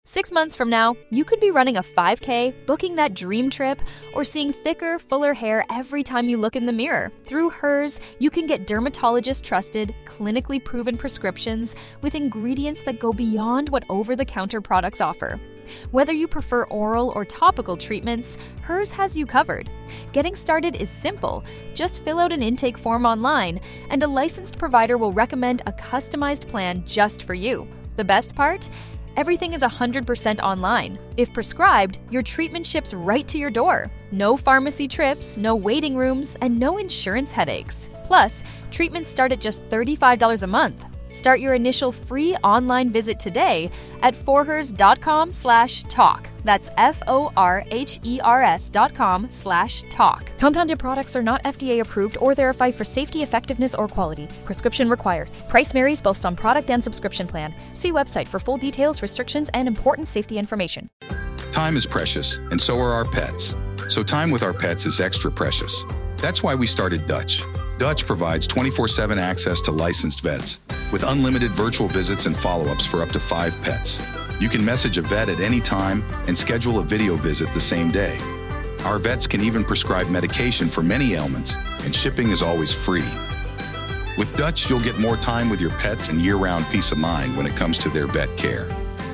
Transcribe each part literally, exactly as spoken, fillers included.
Six months from now, you could be running a five K, booking that dream trip, or seeing thicker, fuller hair every time you look in the mirror. Through Hers, you can get dermatologist-trusted, clinically proven prescriptions with ingredients that go beyond what over-the-counter products offer. Whether you prefer oral or topical treatments, Hers has you covered. Getting started is simple. Just fill out an intake form online, and a licensed provider will recommend a customized plan just for you. The best part? Everything is one hundred percent online. If prescribed, your treatment ships right to your door. No pharmacy trips, no waiting rooms, and no insurance headaches. Plus, treatments start at just thirty-five dollars a month. Start your initial free online visit today at forhers.com slash talk. That's F-O-R-H-E-R-S dot com slash talk. Compounded products are not F D A approved or verified for safety, effectiveness, or quality. Prescription required. Price varies based on product and subscription plan. See website for full details, restrictions, and important safety information. Time is precious, and so are our pets. So time with our pets is extra precious. That's why we started Dutch. Dutch provides twenty-four seven access to licensed vets with unlimited virtual visits and follow-ups for up to five pets. You can message a vet at any time and schedule a video visit the same day. Our vets can even prescribe medication for many ailments, and shipping is always free. With Dutch, you'll get more time with your pets and year-round peace of mind when it comes to their vet care.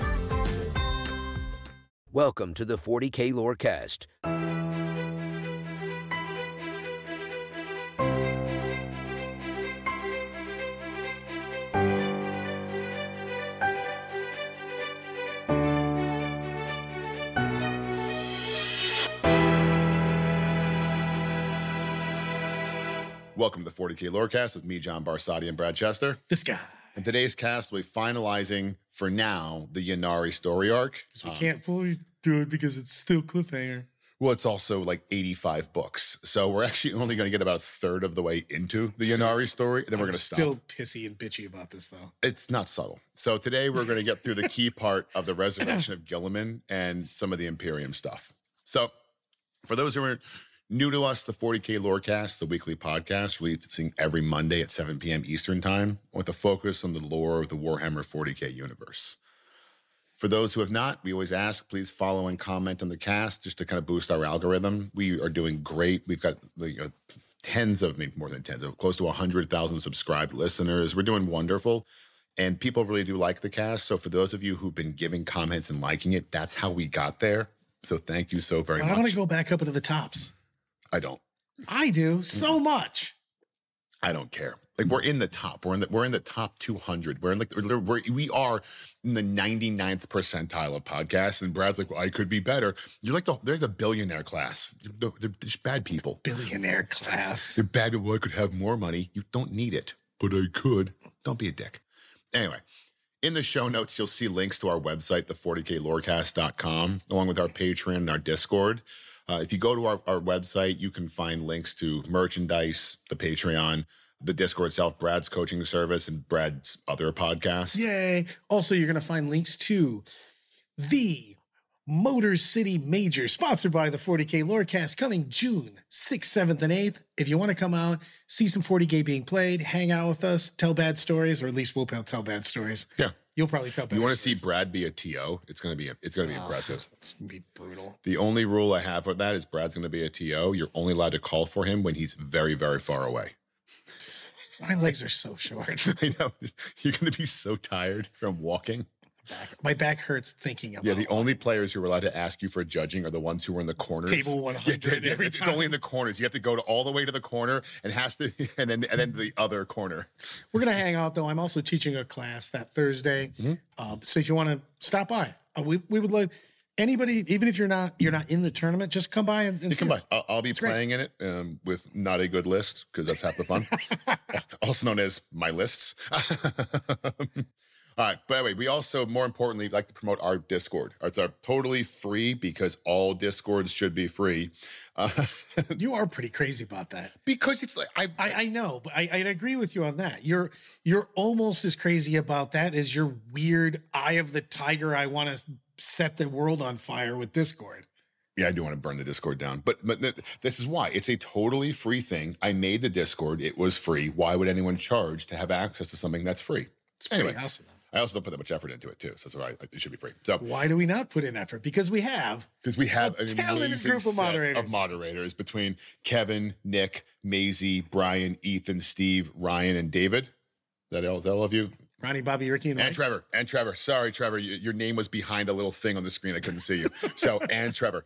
Welcome to the forty K Lorecast. Welcome to the forty K Lorecast with me, John Barsati, and Brad Chester. This guy. In today's cast, we're finalizing, for now, the Ynnari story arc. We Um, can't fully do it because it's still cliffhanger. Well, it's also like eighty-five books. So we're actually only going to get about a third of the way into the Still- Ynnari story, and then we're I'm going to stop. still pissy and bitchy about this, though. It's not subtle. So today we're going to get through the key part of the resurrection of Gilliman and some of the Imperium stuff. So for those who are new to us, the forty K Lorecast, the weekly podcast, releasing every Monday at seven p.m. Eastern Time with a focus on the lore of the Warhammer forty K universe. For those who have not, we always ask, please follow and comment on the cast just to kind of boost our algorithm. We are doing great. We've got you know, tens of, maybe more than tens of, close to one hundred thousand subscribed listeners. We're doing wonderful. And people really do like the cast. So for those of you who've been giving comments and liking it, that's how we got there. So thank you so very But I much. want to go back up into the tops. I don't. I do so much. I don't care. Like we're in the top. We're in the we're in the top two hundred. We're in like we're, we're we are in the ninety-ninth percentile of podcasts. And Brad's like, well, I could be better. You're like the they're the billionaire class. They're, they're just bad people. Billionaire class. They're bad people. Well, I could have more money. You don't need it, but I could. Don't be a dick. Anyway, in the show notes, you'll see links to our website, the forty K lorecast dot com, along with our Patreon and our Discord. Uh, if you go to our, our website, you can find links to merchandise, the Patreon, the Discord itself, Brad's coaching service, and Brad's other podcast. Yay. Also, you're going to find links to the Motor City Major, sponsored by the forty K Lorecast, coming June sixth, seventh, and eighth. If you want to come out, see some forty K being played, hang out with us, tell bad stories, or at least we'll tell bad stories. Yeah. You'll probably tell better You want to see stories. Brad be a T O? It's going to be it's going to be Oh, impressive. It's going to be brutal. The only rule I have for that is Brad's going to be a T O. You're only allowed to call for him when he's very, very far away. My legs are so short. I know. You're going to be so tired from walking. Back. My back hurts thinking about Yeah, the it. only players who are allowed to ask you for judging are the ones who are in the corners. Table one hundred Yeah, yeah, every it's time. only in the corners. You have to go to all the way to the corner and has to, and then and then the other corner. We're going to hang out, though. I'm also teaching a class that Thursday. Mm-hmm. Um, so if you want to stop by, uh, we, we would love anybody, even if you're not you're not in the tournament, just come by and, and You see come by. us. I'll, I'll be great. playing in it um, with not a good list because that's half the fun. Also known as my lists. All right, but anyway, we also, more importantly, like to promote our Discord. It's our totally free because all Discords should be free. Uh, You are pretty crazy about that. because it's like, I, I, I know, but I, I agree with you on that. You're you're almost as crazy about that as your weird eye of the tiger. I want to set the world on fire with Discord. Yeah, I do want to burn the Discord down. But, but th- this is why. It's a totally free thing. I made the Discord. It was free. Why would anyone charge to have access to something that's free? It's Anyway. pretty awesome. Though. I also don't put that much effort into it too, so it's all right. It should be free. So why do we not put in effort? Because we have because we have a an talented amazing group of set moderators. of moderators between Kevin, Nick, Maisie, Brian, Ethan, Steve, Ryan, and David. Is that all? Is that all of you? Ronnie, Bobby, Ricky, and, And Mike. Trevor. And Trevor. Sorry, Trevor. You, your name was behind a little thing on the screen. I couldn't see you. So, and Trevor.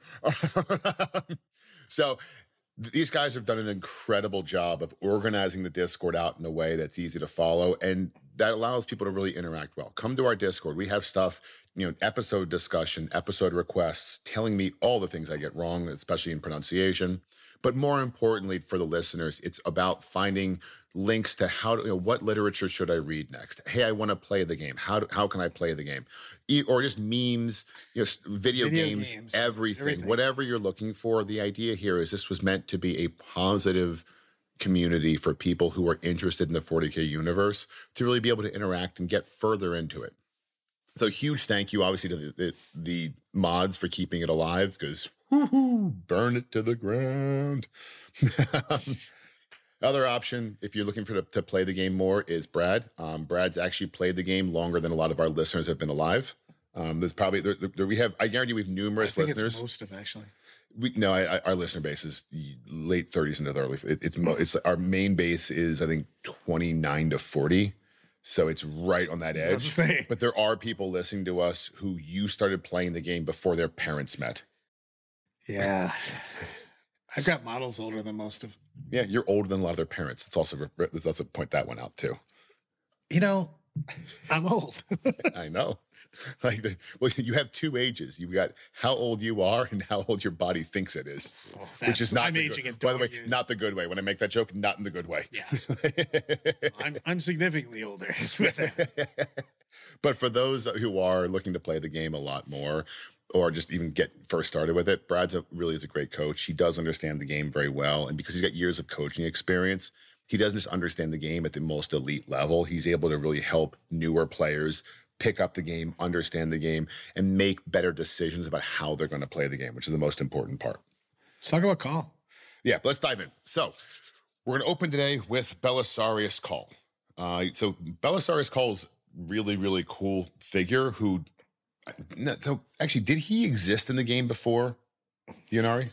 So, th- these guys have done an incredible job of organizing the Discord out in a way that's easy to follow. And that allows people to really interact well. Come to our Discord. We have stuff, you know, episode discussion, episode requests, telling me all the things I get wrong, especially in pronunciation. But more importantly, for the listeners, it's about finding links to how to, you know, what literature should I read next? Hey, I want to play the game. How do, how can I play the game? E- or just memes, you know, s- video, Video games, games, everything, everything. whatever you're looking for. The idea here is this was meant to be a positive community for people who are interested in the forty K universe to really be able to interact and get further into it. So huge thank you, obviously, to the, the, the mods for keeping it alive because burn it to the ground. Other option, if you're looking for to, to play the game more, is Brad. Um, Brad's actually played the game longer than a lot of our listeners have been alive. Um, there's probably there, there, we have. I guarantee we have I numerous think listeners. it's most of actually. We, no, I, I, our listener base is late thirties into the early. It, it's mo- it's our main base is I think twenty-nine to forty, so it's right on that I was edge. saying. But there are people listening to us who you started playing the game before their parents met. Yeah. I've got models older than most of. Yeah, you're older than a lot of their parents. Let's also let's also point that one out too. You know, I'm old. I know. Like, the, well, you have two ages. You got how old you are and how old your body thinks it is, Well, which is that's- not. I'm the aging good, in by the way, dog years. not the good way. When I make that joke, not in the good way. Yeah. I'm I'm significantly older. But for those who are looking to play the game a lot more, or just even get first started with it, Brad's a, really is a great coach. He does understand the game very well, and because he's got years of coaching experience, he doesn't just understand the game at the most elite level. He's able to really help newer players pick up the game, understand the game, and make better decisions about how they're going to play the game, which is the most important part. Let's talk about Call. Yeah, but let's dive in. So we're going to open today with Belisarius Cawl. Uh, so Belisarius Cawl is really, really cool figure who, no, so actually, did he exist in the game before Yunari?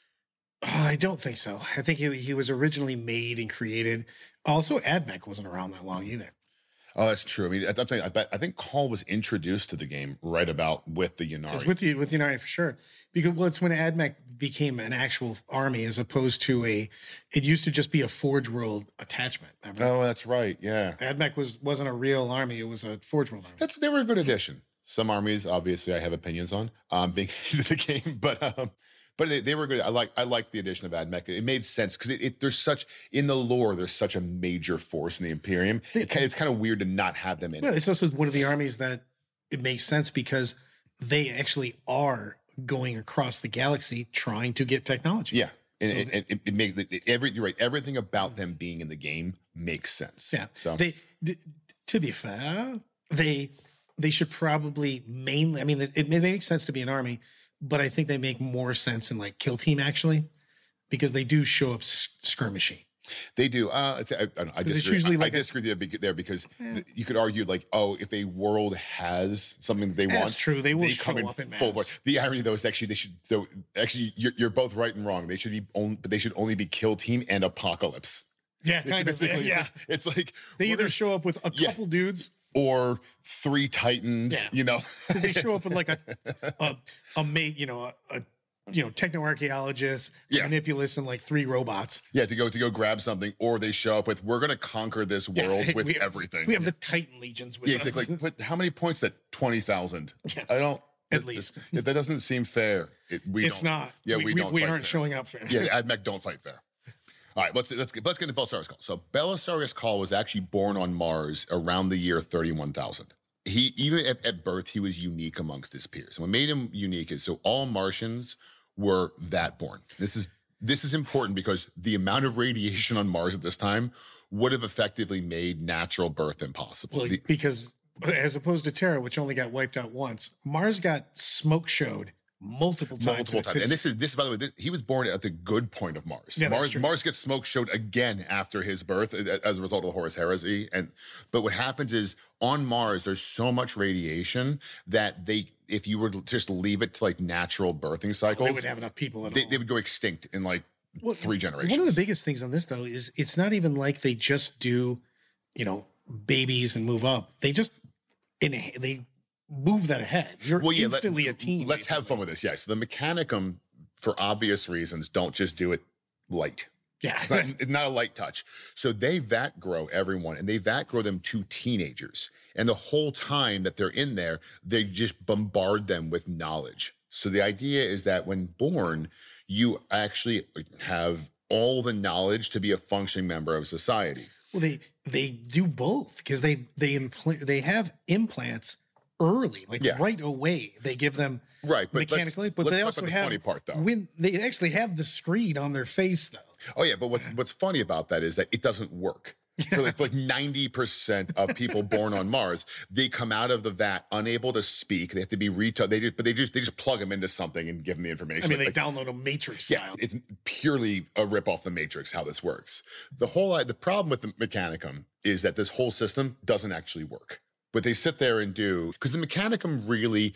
Oh, I don't think so. I think he, he was originally made and created. Also, Admech wasn't around that long either. Oh, that's true. I mean, I'm saying, I bet I think Cawl was introduced to the game right about with the It's Yunari. with you with Unari for sure. Because well, it's when Admech became an actual army as opposed to a. It used to just be a Forge World attachment. Remember? Oh, that's right. Yeah, Admech was wasn't a real army; it was a Forge World army. that's they were a good addition. Some armies, obviously, I have opinions on um, being into the game, but um, but they, they were good. I like I like the addition of Admech. It made sense because it, it, there's such in the lore. There's such a major force in the Imperium. It, kind- it's kind of weird to not have them in. Well, it. it's also one of the armies that it makes sense because they actually are going across the galaxy trying to get technology. Yeah, and So it, they- it, it, it makes it, every you're right. Everything about them being in the game makes sense. Yeah. So They, d- to be fair, they they should probably mainly. I mean, it, it makes sense to be an army, but I think they make more sense in like Kill Team actually, because they do show up s- skirmishy. They do. Uh, I, I, I, don't know, I it's disagree. usually I, like I a- disagree with you there because th- you could argue like, oh, if a world has something that they That's want, true. They will come show in up in full mass. force. The irony though is actually they should. So actually, you're, you're both right and wrong. They should be only, but they should only be Kill Team and Apocalypse. Yeah, It's kind of. basically- Yeah, It's, it's like they we're either gonna- show up with a Yeah. couple dudes or three Titans. Yeah. You know, because they show up with like a a, a mate, you know, a, a you know techno archaeologist, Yeah. manipulus, and like three robots. yeah, to go to go grab something, or they show up with we're going to conquer this Yeah, world with we have- everything. We have the Titan legions with Yeah, us. it's like, but how many points? That twenty thousand. Yeah. I don't. At that- least. that, that doesn't seem fair. It, we it's don't, not. Yeah, we, we, we, don't. we fight aren't fair. showing up fair. Yeah, Admech don't fight fair. All right, let's let's get let's get into Belisarius Cawl. So Belisarius Cawl was actually born on Mars around the year thirty-one thousand. He even at, at birth he was unique amongst his peers. And what made him unique is so all Martians were that born. This is this is important because the amount of radiation on Mars at this time would have effectively made natural birth impossible. Well, The- because as opposed to Terra, which only got wiped out once, Mars got smoke showed multiple times. Multiple times. And this is, this, by the way, this, he was born at the good point of Mars. Yeah, that's Mars true. Mars gets smoke showed again after his birth as a result of the Horus Heresy. And but what happens is on Mars, there's so much radiation that they, if you were to just leave it to like natural birthing cycles, They wouldn't have enough people at they, all. they would go extinct in like Well, three generations. One of the biggest things on this, though, is it's not even like they just do, you know, babies and move up. They just in they move that ahead. You're Well, yeah, let- instantly a teen. Let's have basically. fun with this. Yeah. So the Mechanicum, for obvious reasons, don't just do it light. Yeah. It's not, it's not a light touch. So they vat grow everyone, and they vat grow them to teenagers. And the whole time that they're in there, they just bombard them with knowledge. So the idea is that when born, you actually have all the knowledge to be a functioning member of society. Well, they they do both because they they implant they have implants early, like Yeah. right away. They give them Right, but let's- mechanically, but let's they talk also about the have funny part, though. when they actually have the screen on their face, though. Oh yeah, but what's what's funny about that is that it doesn't work. For like, for like ninety percent of people born on Mars, they come out of the vat unable to speak. They have to be retaught. They just, but they just they just plug them into something and give them the information. I mean, they Like, download a Matrix yeah, style. it's purely a rip off the Matrix how this works. The whole the problem with the Mechanicum is that this whole system doesn't actually work. What they sit there and do, because the Mechanicum really,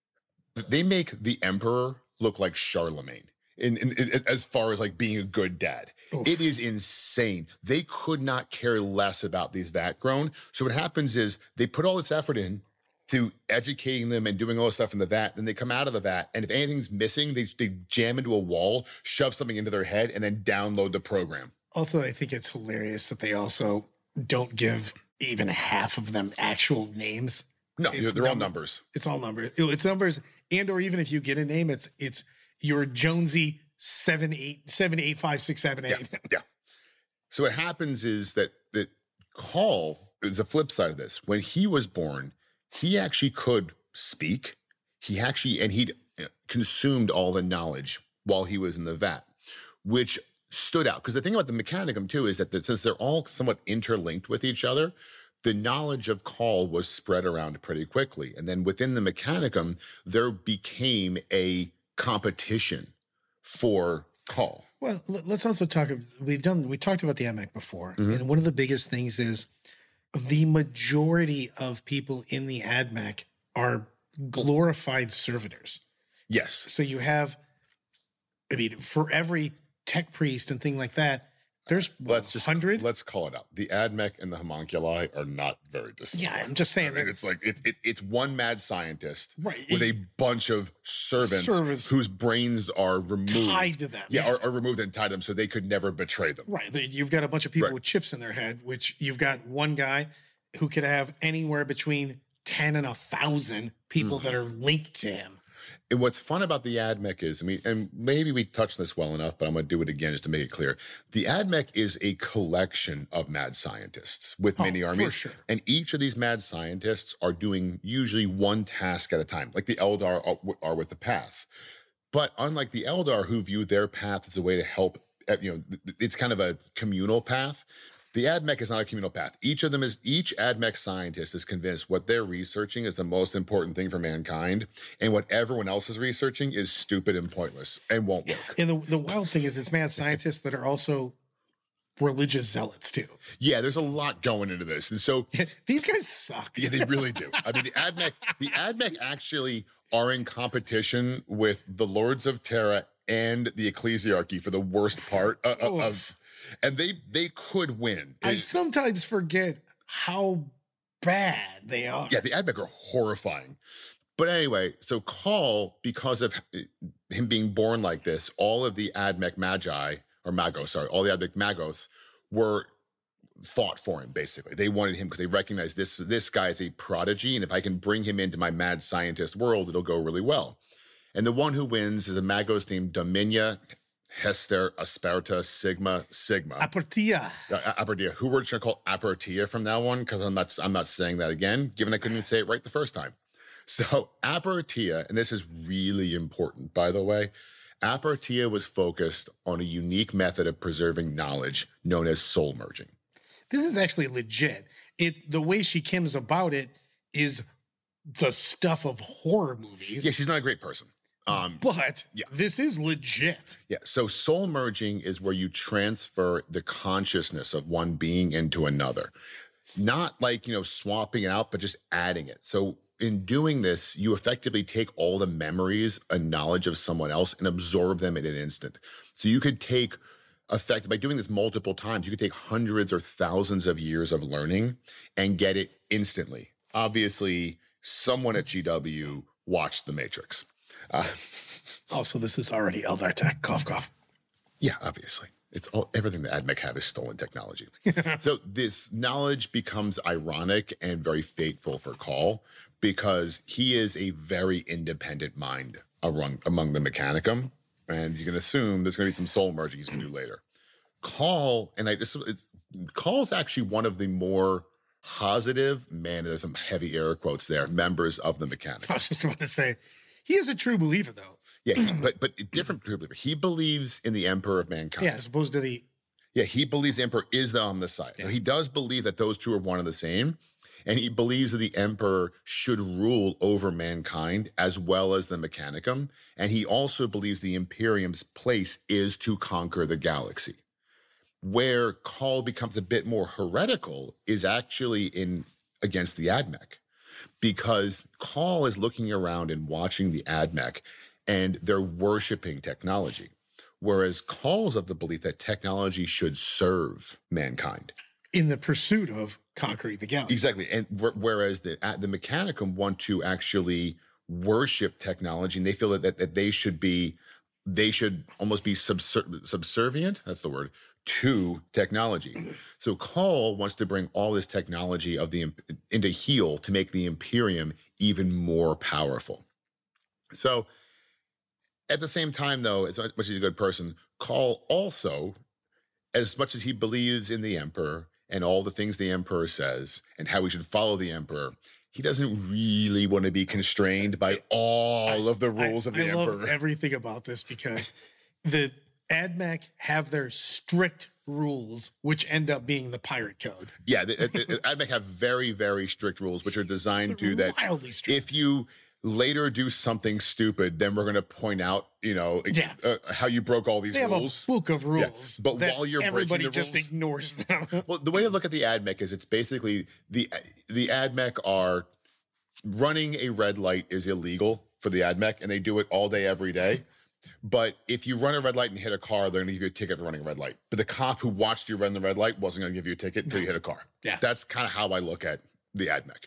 they make the Emperor look like Charlemagne. In, in, in as far as like being a good dad, Oof. it is insane. They could not care less about these vat grown. So what happens is they put all this effort in to educating them and doing all this stuff in the vat. Then they come out of the vat, and if anything's missing, they they jam into a wall, shove something into their head, and then download the program. Also, I think it's hilarious that they also don't give even half of them actual names. No, It's they're all number- numbers. It's all numbers. It's numbers, and or even if you get a name, it's it's your Jonesy seven eight seven eight five six seven Yeah, eight. yeah. So what happens is that that Call is the flip side of this. When he was born, he actually could speak. He actually and he'd consumed all the knowledge while he was in the vat, which stood out. Because the thing about the Mechanicum too is that, that since they're all somewhat interlinked with each other, the knowledge of Call was spread around pretty quickly. And then within the Mechanicum, there became a competition for Call. Well, l- let's also talk. We've done. We talked about the A M E C before, Mhm. and one of the biggest things is the majority of people in the A D M E C are glorified servitors. Yes. So you have, I mean, for every tech priest and thing like that, there's Let's just hundred. let's call it out. The A D M E C and the homunculi are not very dissimilar. Yeah, I'm just saying I mean, they're- it's like it, it, it's one mad scientist Right. with a bunch of servants Servants. whose brains are removed, Tied to them, Yeah, yeah. Are, are removed and tied to them so they could never betray them. Right. the- You've got a bunch of people Right. with chips in their head, which you've got one guy who could have anywhere between ten and a thousand people Mm-hmm. that are linked to him. And what's fun about the A D M E C is, I mean, and maybe we touched this well enough, but I'm going to do it again just to make it clear. The A D M E C is a collection of mad scientists with Oh, many for armies. sure. And each of these mad scientists are doing usually one task at a time, like the Eldar are, are with the Path. But unlike the Eldar, who view their path as a way to help, uh, you know, th- it's kind of a communal path. The A D M E C is not a communal path. Each of them is, each A D M E C scientist is convinced what they're researching is the most important thing for mankind. And what everyone else is researching is stupid and pointless and won't work. And the, the wild thing is, it's mad scientists that are also religious zealots too. Yeah, there's a lot going into this. And so, These guys suck. yeah, they really do. I mean, the A D M E C, the A D M E C actually are in competition with the Lords of Terra and the Ecclesiarchy for the worst part of, of, of and they they could win. I It- sometimes forget how bad they are. Yeah, the A D M E C are horrifying. But anyway, so Call, because of him being born like this, all of the A D M E C Magi, or Magos, sorry, all the A D M E C Magos were fought for him, basically. They wanted him because they recognized this, this guy is a prodigy, and if I can bring him into my mad scientist world, it'll go really well. And the one who wins is a Magos named Dominia, Hester, Asperta, Sigma, Sigma. Apertia. Uh, Apertia, who we're just gonna call Apertia from now on, because I'm not I'm not saying that again, given I couldn't even say it right the first time. So Apertia, and this is really important, by the way, Apertia was focused on a unique method of preserving knowledge known as soul merging. This is actually legit. It the way she kims about it is the stuff of horror movies. Yeah, she's not a great person. Um, But yeah. this is legit. Yeah. So soul merging is where you transfer the consciousness of one being into another. Not like, you know, swapping it out, but just adding it. So in doing this, you effectively take all the memories and knowledge of someone else and absorb them in an instant. So you could take effect by doing this multiple times, you could take hundreds or thousands of years of learning and get it instantly. Obviously, someone at G W watched The Matrix. Uh, Also, this is already Eldar tech. Cough, cough. yeah, obviously. It's all everything that AdMech have is stolen technology. So this knowledge becomes ironic and very fateful for Call because he is a very independent mind among, among the Mechanicum. And you can assume there's going to be some soul merging he's going to do later. Call, and I this is Call's actually one of the more positive, man, there's some heavy air quotes there, members of the Mechanicum. I was just about to say, he is a true believer, though. Yeah, he- but but different true believer. He believes in the Emperor of Mankind. Yeah, as opposed to the Yeah, he believes the Emperor is the Omnissiah. So he does believe that those two are one and the same. And he believes that the Emperor should rule over mankind as well as the Mechanicum. And he also believes the Imperium's place is to conquer the galaxy. Where Call becomes a bit more heretical is actually in against the AdMech. Because Call is looking around and watching the AdMech and they're worshiping technology. Whereas Call's of the belief that technology should serve mankind. in the pursuit of conquering the galaxy. Exactly. And wh- whereas the uh, the Mechanicum want to actually worship technology, and they feel that, that, that they should be, they should almost be subser- subservient, that's the word, to technology. So Call wants to bring all this technology of the into heel to make the Imperium even more powerful. So at the same time, though, as much as he's a good person, Call also, as much as he believes in the Emperor and all the things the Emperor says and how we should follow the Emperor, he doesn't really want to be constrained by all of the rules I, of the I Emperor. love everything about this because the AdMech have their strict rules, which end up being the pirate code. Yeah, the, the, the AdMech have very, very strict rules, which are designed to that Wildly strict. if you later do something stupid, then we're going to point out, you know, Yeah. uh, how you broke all these They have rules. a book of rules, but that while you're breaking everybody the just rules- ignores them. Well, the way to look at the AdMech is it's basically the the AdMech are running a red light is illegal for the AdMech, and they do it all day, every day. But if you run a red light and hit a car, they're going to give you a ticket for running a red light. But the cop who watched you run the red light wasn't going to give you a ticket until you hit a car. Yeah. That's kind of how I look at the AdMech.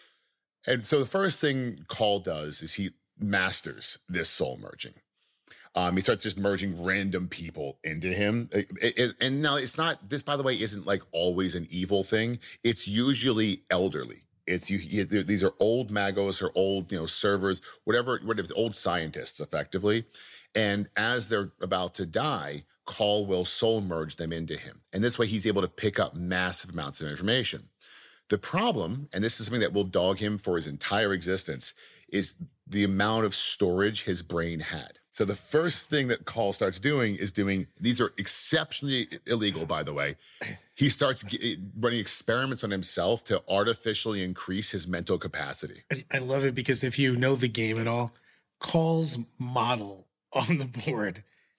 And so the first thing Call does is he masters this soul merging. Um, he starts just merging random people into him. It- it- and now it's not, this by the way, isn't like always an evil thing. It's usually elderly. It's you, you these are old magos or old, you know, servers, whatever, whatever, old scientists effectively. And as they're about to die, Call will soul merge them into him. And this way he's able to pick up massive amounts of information. The problem, and this is something that will dog him for his entire existence, is the amount of storage his brain had. So the first thing that Call starts doing is doing, these are exceptionally illegal, by the way. He starts g- running experiments on himself to artificially increase his mental capacity. I, I love it because if you know the game at all, Call's model on the board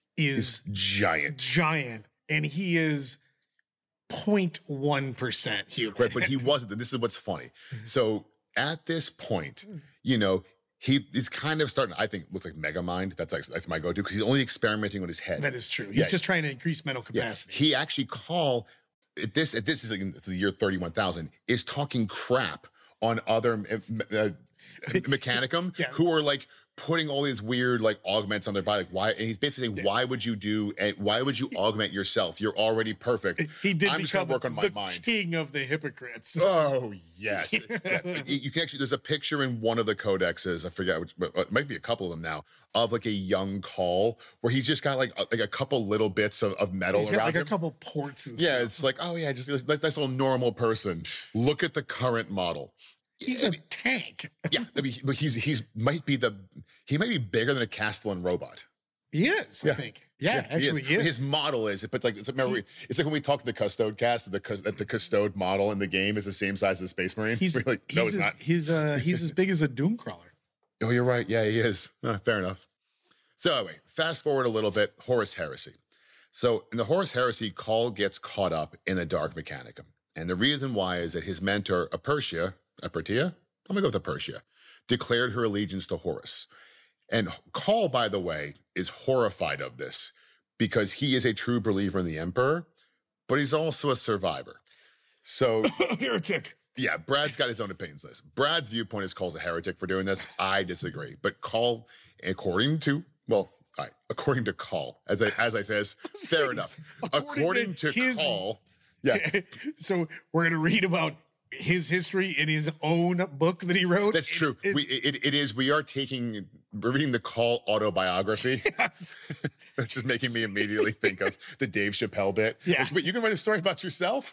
is It's giant. giant, and he is zero point one percent human. Right, but he wasn't. This is what's funny. So at this point, you know, he is kind of starting, I think, looks like Megamind. That's like, that's my go-to because he's only experimenting on his head. That is true. He's Yeah. just trying to increase mental Yeah, capacity. he actually Call at this at this is like, it's the year thirty-one thousand is talking crap on other uh, uh, Mechanicum Yeah. who are like putting all these weird like augments on their body. Like why? And he's basically saying, why would you do and why would you augment yourself? You're already perfect. He did I'm just gonna become work on my the mind. king of the hypocrites. Oh yes, Yeah, you can actually. There's a picture in one of the codexes. I forget which, but it might be a couple of them now. Of like a young Call, where he's just got like a, like a couple little bits of, of metal He's around got like him. a couple ports and Yeah, stuff. it's like, oh yeah, just like nice little normal person. Look at the current model. He's a tank. Yeah, I mean, but he's he's might be the he might be bigger than a Castellan robot. He is, I Yeah. think. Yeah, actually, he is. His model is, but like, it's like, remember, we- it's like when we talk to the Custode cast, that the that the Custode model in the game is the same size as Space Marine. He's We're like, no, he's it's as, not. He's uh he's as big as a Doomcrawler. Oh, you're right. Yeah, he is. Uh, fair enough. So anyway, fast forward a little bit, Horus Heresy. So in the Horus Heresy, Call gets caught up in the Dark Mechanicum. And the reason why is that his mentor, Apertia, Apertia? I'm going to go with Apertia, declared her allegiance to Horus. And Call, by the way, is horrified of this because he is a true believer in the Emperor, but he's also a survivor. So, heretic. Yeah, Brad's got his own opinions on this. Brad's viewpoint is Call's a heretic for doing this. I disagree. But Call, according to, well, all right, according to Call, as I as I says, fair enough. According, according to, to his, Call, yeah. So we're going to read about his history in his own book that he wrote. That's true. It, we, it, it is. We are taking, we're reading the Call autobiography, yes. Which is making me immediately think of the Dave Chappelle bit. Yeah. But you can write a story about yourself?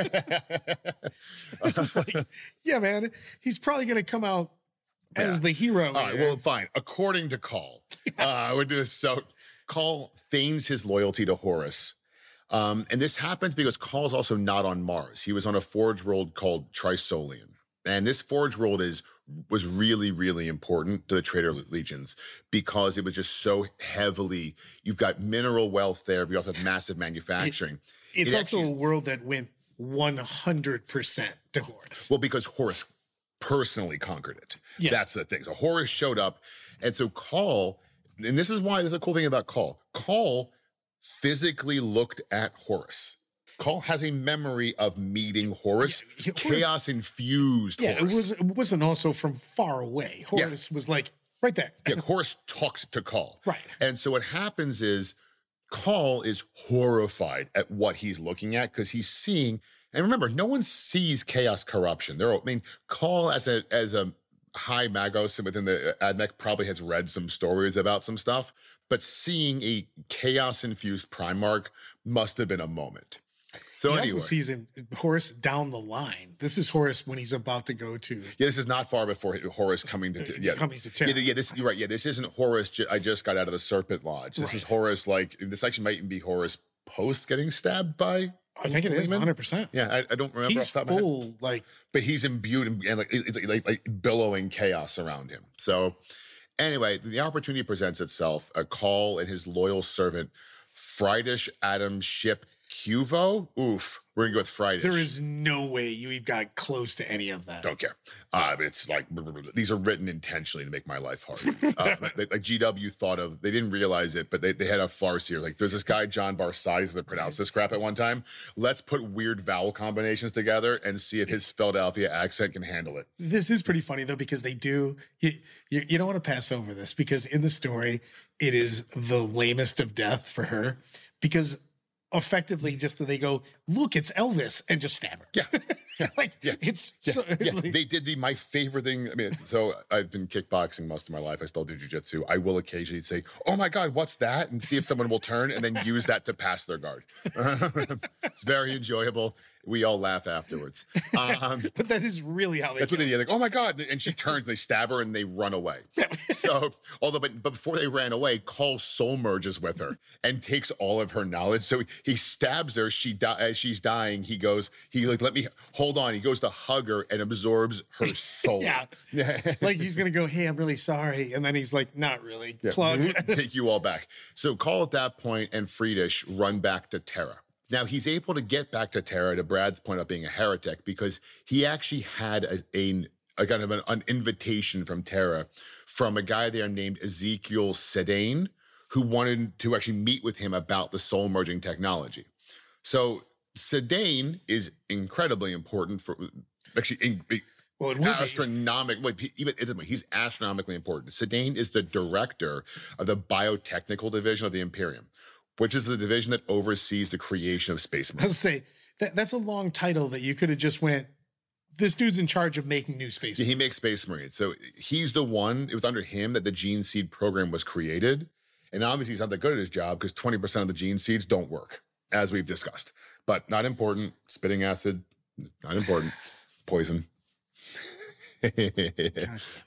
It's just like, yeah, man, he's probably going to come out as yeah. the hero. All right, well, fine. According to Call, uh, I would do this. So Call feigns his loyalty to Horus. Um, and this happens because Call's also not on Mars. He was on a forge world called Trisolian. And this forge world is was really, really important to the Traitor Legions because it was just so heavily, you've got mineral wealth there, but you also have massive manufacturing. It, it's it also actually, a world that went one hundred percent to Horus. Well, because Horus personally conquered it. Yeah. That's the thing. So Horus showed up. And so Call, and this is why there's a cool thing about Call. Call physically looked at Horus. Call has a memory of meeting Horus, yeah, chaos-infused yeah, Horus. It, was, it wasn't also from far away. Horus yeah. was like right there. Yeah, Horus talks to Call. Right. And so what happens is Call is horrified at what he's looking at because he's seeing, and remember, no one sees chaos corruption. They're, I mean, Call as a as a high magos within the Admech probably has read some stories about some stuff, but seeing a chaos-infused Primarch must have been a moment. So he anyway, also sees him, Horus down the line. This is Horus when he's about to go to. Yeah, this is not far before Horus coming to. Yeah, coming to Terra. Yeah, yeah, this you're right. Yeah, this isn't Horus. Ju- I just got out of the Serpent Lodge. This right. is Horus. Like this actually might even be Horus post getting stabbed by. I think it is one hundred percent. Yeah, I, I don't remember. He's full, like, but he's imbued and, and like, it's like, like like billowing chaos around him. So, anyway, the opportunity presents itself. A Call and his loyal servant, Friedish Adam Ship Cuvo. Oof, we're gonna go with Friedish. There is no way you even got close to any of that. Don't care. Uh, it's like these are written intentionally to make my life hard. uh, like, like G W thought of, they didn't realize it, but they, they had a farce here. Like there's this guy John Barsides that pronounced this crap at one time. Let's put weird vowel combinations together and see if his Philadelphia accent can handle it. This is pretty funny though because they do. You you, you don't want to pass over this because in the story it is the lamest of death for her because. Effectively, just that they go, look, it's Elvis, and just stab her. Yeah, yeah. like yeah. it's yeah. So, yeah. like, they did the my favorite thing. I mean, so I've been kickboxing most of my life. I still do jujitsu. I will occasionally say, "Oh my God, what's that?" and see if someone will turn, and then use that to pass their guard. It's very enjoyable. We all laugh afterwards. Um, but that is really how they. That's what they do. Like, oh my God, and she turns, they stab her, and they run away. So, although, but, but before they ran away, Call soul merges with her and takes all of her knowledge. So he stabs her. She di- as she's dying. He goes. He like, let me hold on. He goes to hug her and absorbs her soul. yeah, like he's gonna go, hey, I'm really sorry, and then he's like, not really. Yeah. Plug. Take you all back. So Call at that point and Friedish run back to Terra. Now, he's able to get back to Terra, to Brad's point of being a heretic, because he actually had a, a, a kind of an, an invitation from Terra from a guy there named Ezekiel Sedane, who wanted to actually meet with him about the soul merging technology. So Sedane is incredibly important for actually in, well, it astronomic. Wait, even he's astronomically important. Sedane is the director of the biotechnical division of the Imperium, which is the division that oversees the creation of space marines. I was say that that's a long title that you could have just went, this dude's in charge of making new space yeah, marines. He makes space marines. So he's the one, it was under him that the gene seed program was created. And obviously he's not that good at his job because twenty percent of the gene seeds don't work, as we've discussed. But not important. Spitting acid, not important. Poison. God damn it.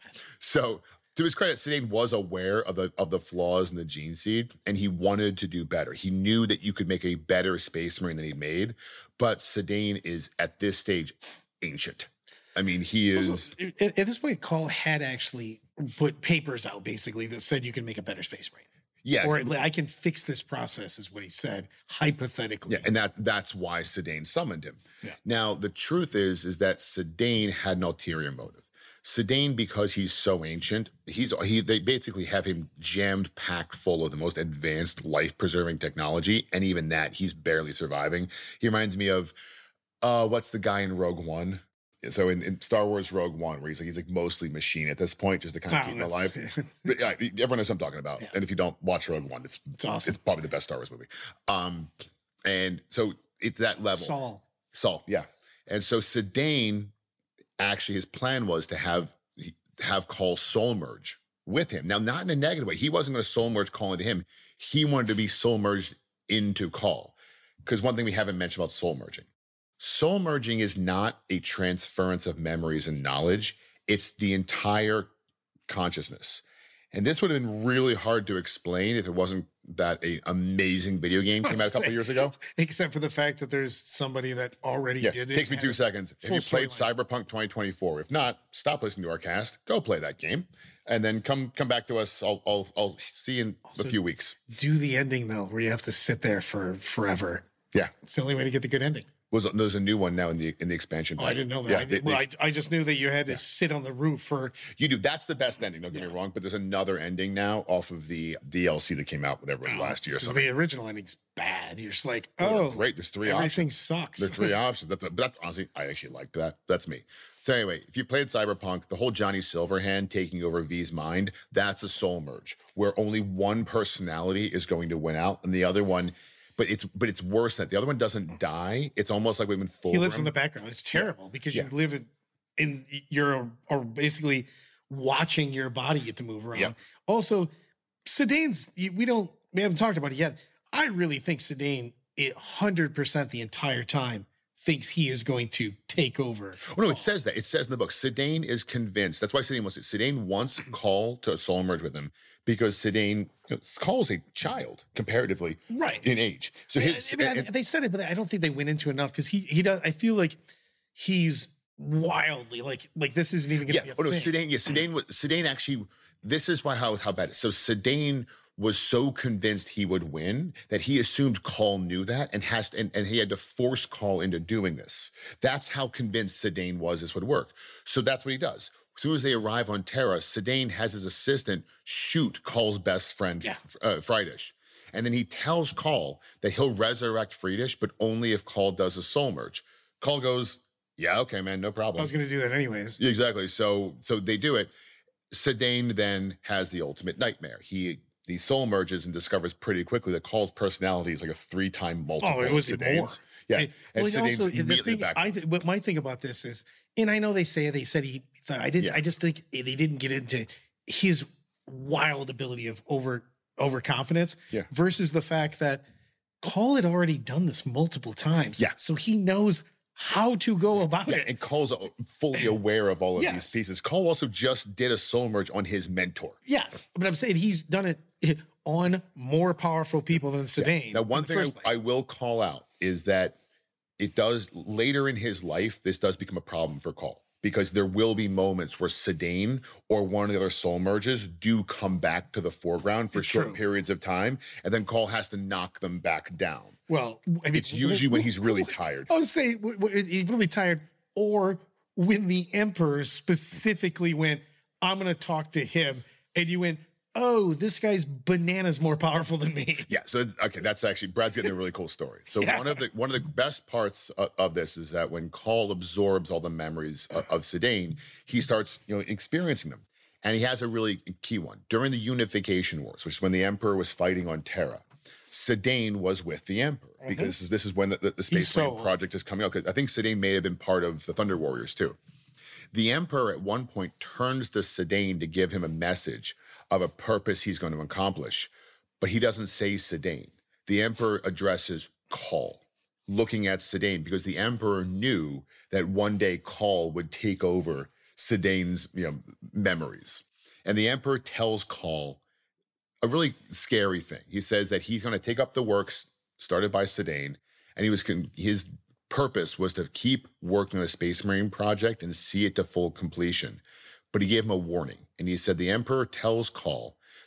So to his credit, Sedane was aware of the of the flaws in the gene seed, and he wanted to do better. He knew that you could make a better space marine than he made, but Sedane is at this stage ancient. I mean, he is. Also, at, at this point, Call had actually put papers out basically that said you can make a better space marine. Yeah. Or I can fix this process, is what he said, hypothetically. Yeah, and that that's why Sedaine summoned him. Yeah. Now, the truth is, is that Sedaine had an ulterior motive. Sedaine, because he's so ancient, he's he they basically have him jammed packed full of the most advanced life-preserving technology, and even that, he's barely surviving. He reminds me of uh, what's the guy in Rogue One? So in, in Star Wars Rogue One, where he's like he's like mostly machine at this point, just to kind of Oh, keep him that's- alive. But yeah, everyone knows what I'm talking about. Yeah. And if you don't watch Rogue One, it's It's awesome. It's probably the best Star Wars movie. Um, and so it's that level. Saul. Saul, yeah. And so Sedaine, actually, his plan was to have have Call soul merge with him. Now, not in a negative way. He wasn't going to soul merge Call into him. He wanted to be soul merged into Call. Because one thing we haven't mentioned about soul merging. Soul merging is not a transference of memories and knowledge. It's the entire consciousness. And this would have been really hard to explain if it wasn't that an amazing video game came out a couple years ago. Except for the fact that there's somebody that already Yeah, did it it. takes me two and- seconds. If full you played storyline. Cyberpunk twenty twenty-four, if not, stop listening to our cast. Go play that game, and then come come back to us. I'll I'll, I'll see you in Also- a few weeks. Do the ending, though, where you have to sit there for forever. Yeah, It's the only way to get the good ending. was there's a new one now in the in the expansion. Oh, I pack. didn't know that. Yeah, I, they- did, well, they- I, I just knew that you had to sit on the roof for. you do. That's the best ending. Don't get me wrong, but there's another ending now off of the D L C that came out, whatever it was last year. or 'cause something. the original ending's bad. You're just like, They're oh, great. There's three everything options. sucks. There's three options. That's, but that's honestly, I actually liked that. That's me. So anyway, if you played Cyberpunk, the whole Johnny Silverhand taking over V's mind, that's a soul merge where only one personality is going to win out and the other one, but it's but it's worse than that. The other one doesn't die. It's almost like we've been full. He lives in the background. It's terrible because you Yeah. live in, in you're or basically watching your body get to move around. Yeah. Also, Sedaine's we don't we haven't talked about it yet. I really think Sedaine, a hundred percent the entire time, thinks he is going to take over. Oh, no, it says that. It says in the book, Sedaine is convinced. That's why Sedaine wants it. Sedaine wants Call to soul merge with him because Sedaine, you know, Call's a child comparatively Right. in age. So his, I mean, I- and- they said it, but I don't think they went into enough because he he does. I feel like he's wildly like like this isn't even going to yeah, be a oh no, thing. Sedaine, yeah, Sedaine was Sedaine actually. This is why how how bad it is. So Sedaine was so convinced he would win that he assumed Call knew that and has to, and, and he had to force Call into doing this. That's how convinced Sedaine was this would work. So that's what he does. As soon as they arrive on Terra, Sedaine has his assistant shoot Call's best friend, Yeah. uh, Friedish. And then he tells Call that he'll resurrect Friedish, but only if Call does a soul merge. Call goes, yeah, okay, man, no problem. I was going to do that anyways. Exactly. So so they do it. Sedaine then has the ultimate nightmare. He he soul merges and discovers pretty quickly that Call's personality is like a three-time multiple Oh, it was of more. Sedaine's. Yeah. Hey, and well, he Sedaine's also, the immediately thing, back. I th- what my thing about this is, and I know they say they said he thought I did. Yeah. I just think they didn't get into his wild ability of over overconfidence Yeah. versus the fact that Call had already done this multiple times. Yeah. so he knows how to go about Yeah, it. and Call's fully aware of all of Yes. these pieces. Call also just did a soul merge on his mentor. Yeah, but I'm saying he's done it on more powerful people than Sedaine. Now, one in the thing I, first place. I will call out is that it does later in his life, this does become a problem for Call because there will be moments where Sedaine or one of the other soul merges do come back to the foreground for It's short true. periods of time, and then Call has to knock them back down. Well, I mean, It's usually when he's really tired. I was saying w- w- he's really tired, or when the emperor specifically went, "I'm going to talk to him," and you went, "Oh, this guy's bananas more powerful than me." Yeah, so it's, okay, that's actually Brad's getting a really cool story. So Yeah. one of the one of the best parts of, of this is that when Call absorbs all the memories of, of Sedaine, he starts you know experiencing them, and he has a really key one during the Unification Wars, which is when the Emperor was fighting on Terra. Sedaine was with the Emperor because this is, this is when the, the, the Space so Marine old. project is coming out. Because I think Sedaine may have been part of the Thunder Warriors too. The Emperor at one point turns to Sedaine to give him a message of a purpose he's going to accomplish, but he doesn't say Sedaine. The Emperor addresses Call, looking at Sedaine because the Emperor knew that one day Call would take over Sedaine's you know, memories. And the Emperor tells Call a really scary thing. He says that he's going to take up the works started by Sedaine, and he was con- his purpose was to keep working on the Space Marine project and see it to full completion. But he gave him a warning, and he said the Emperor tells Call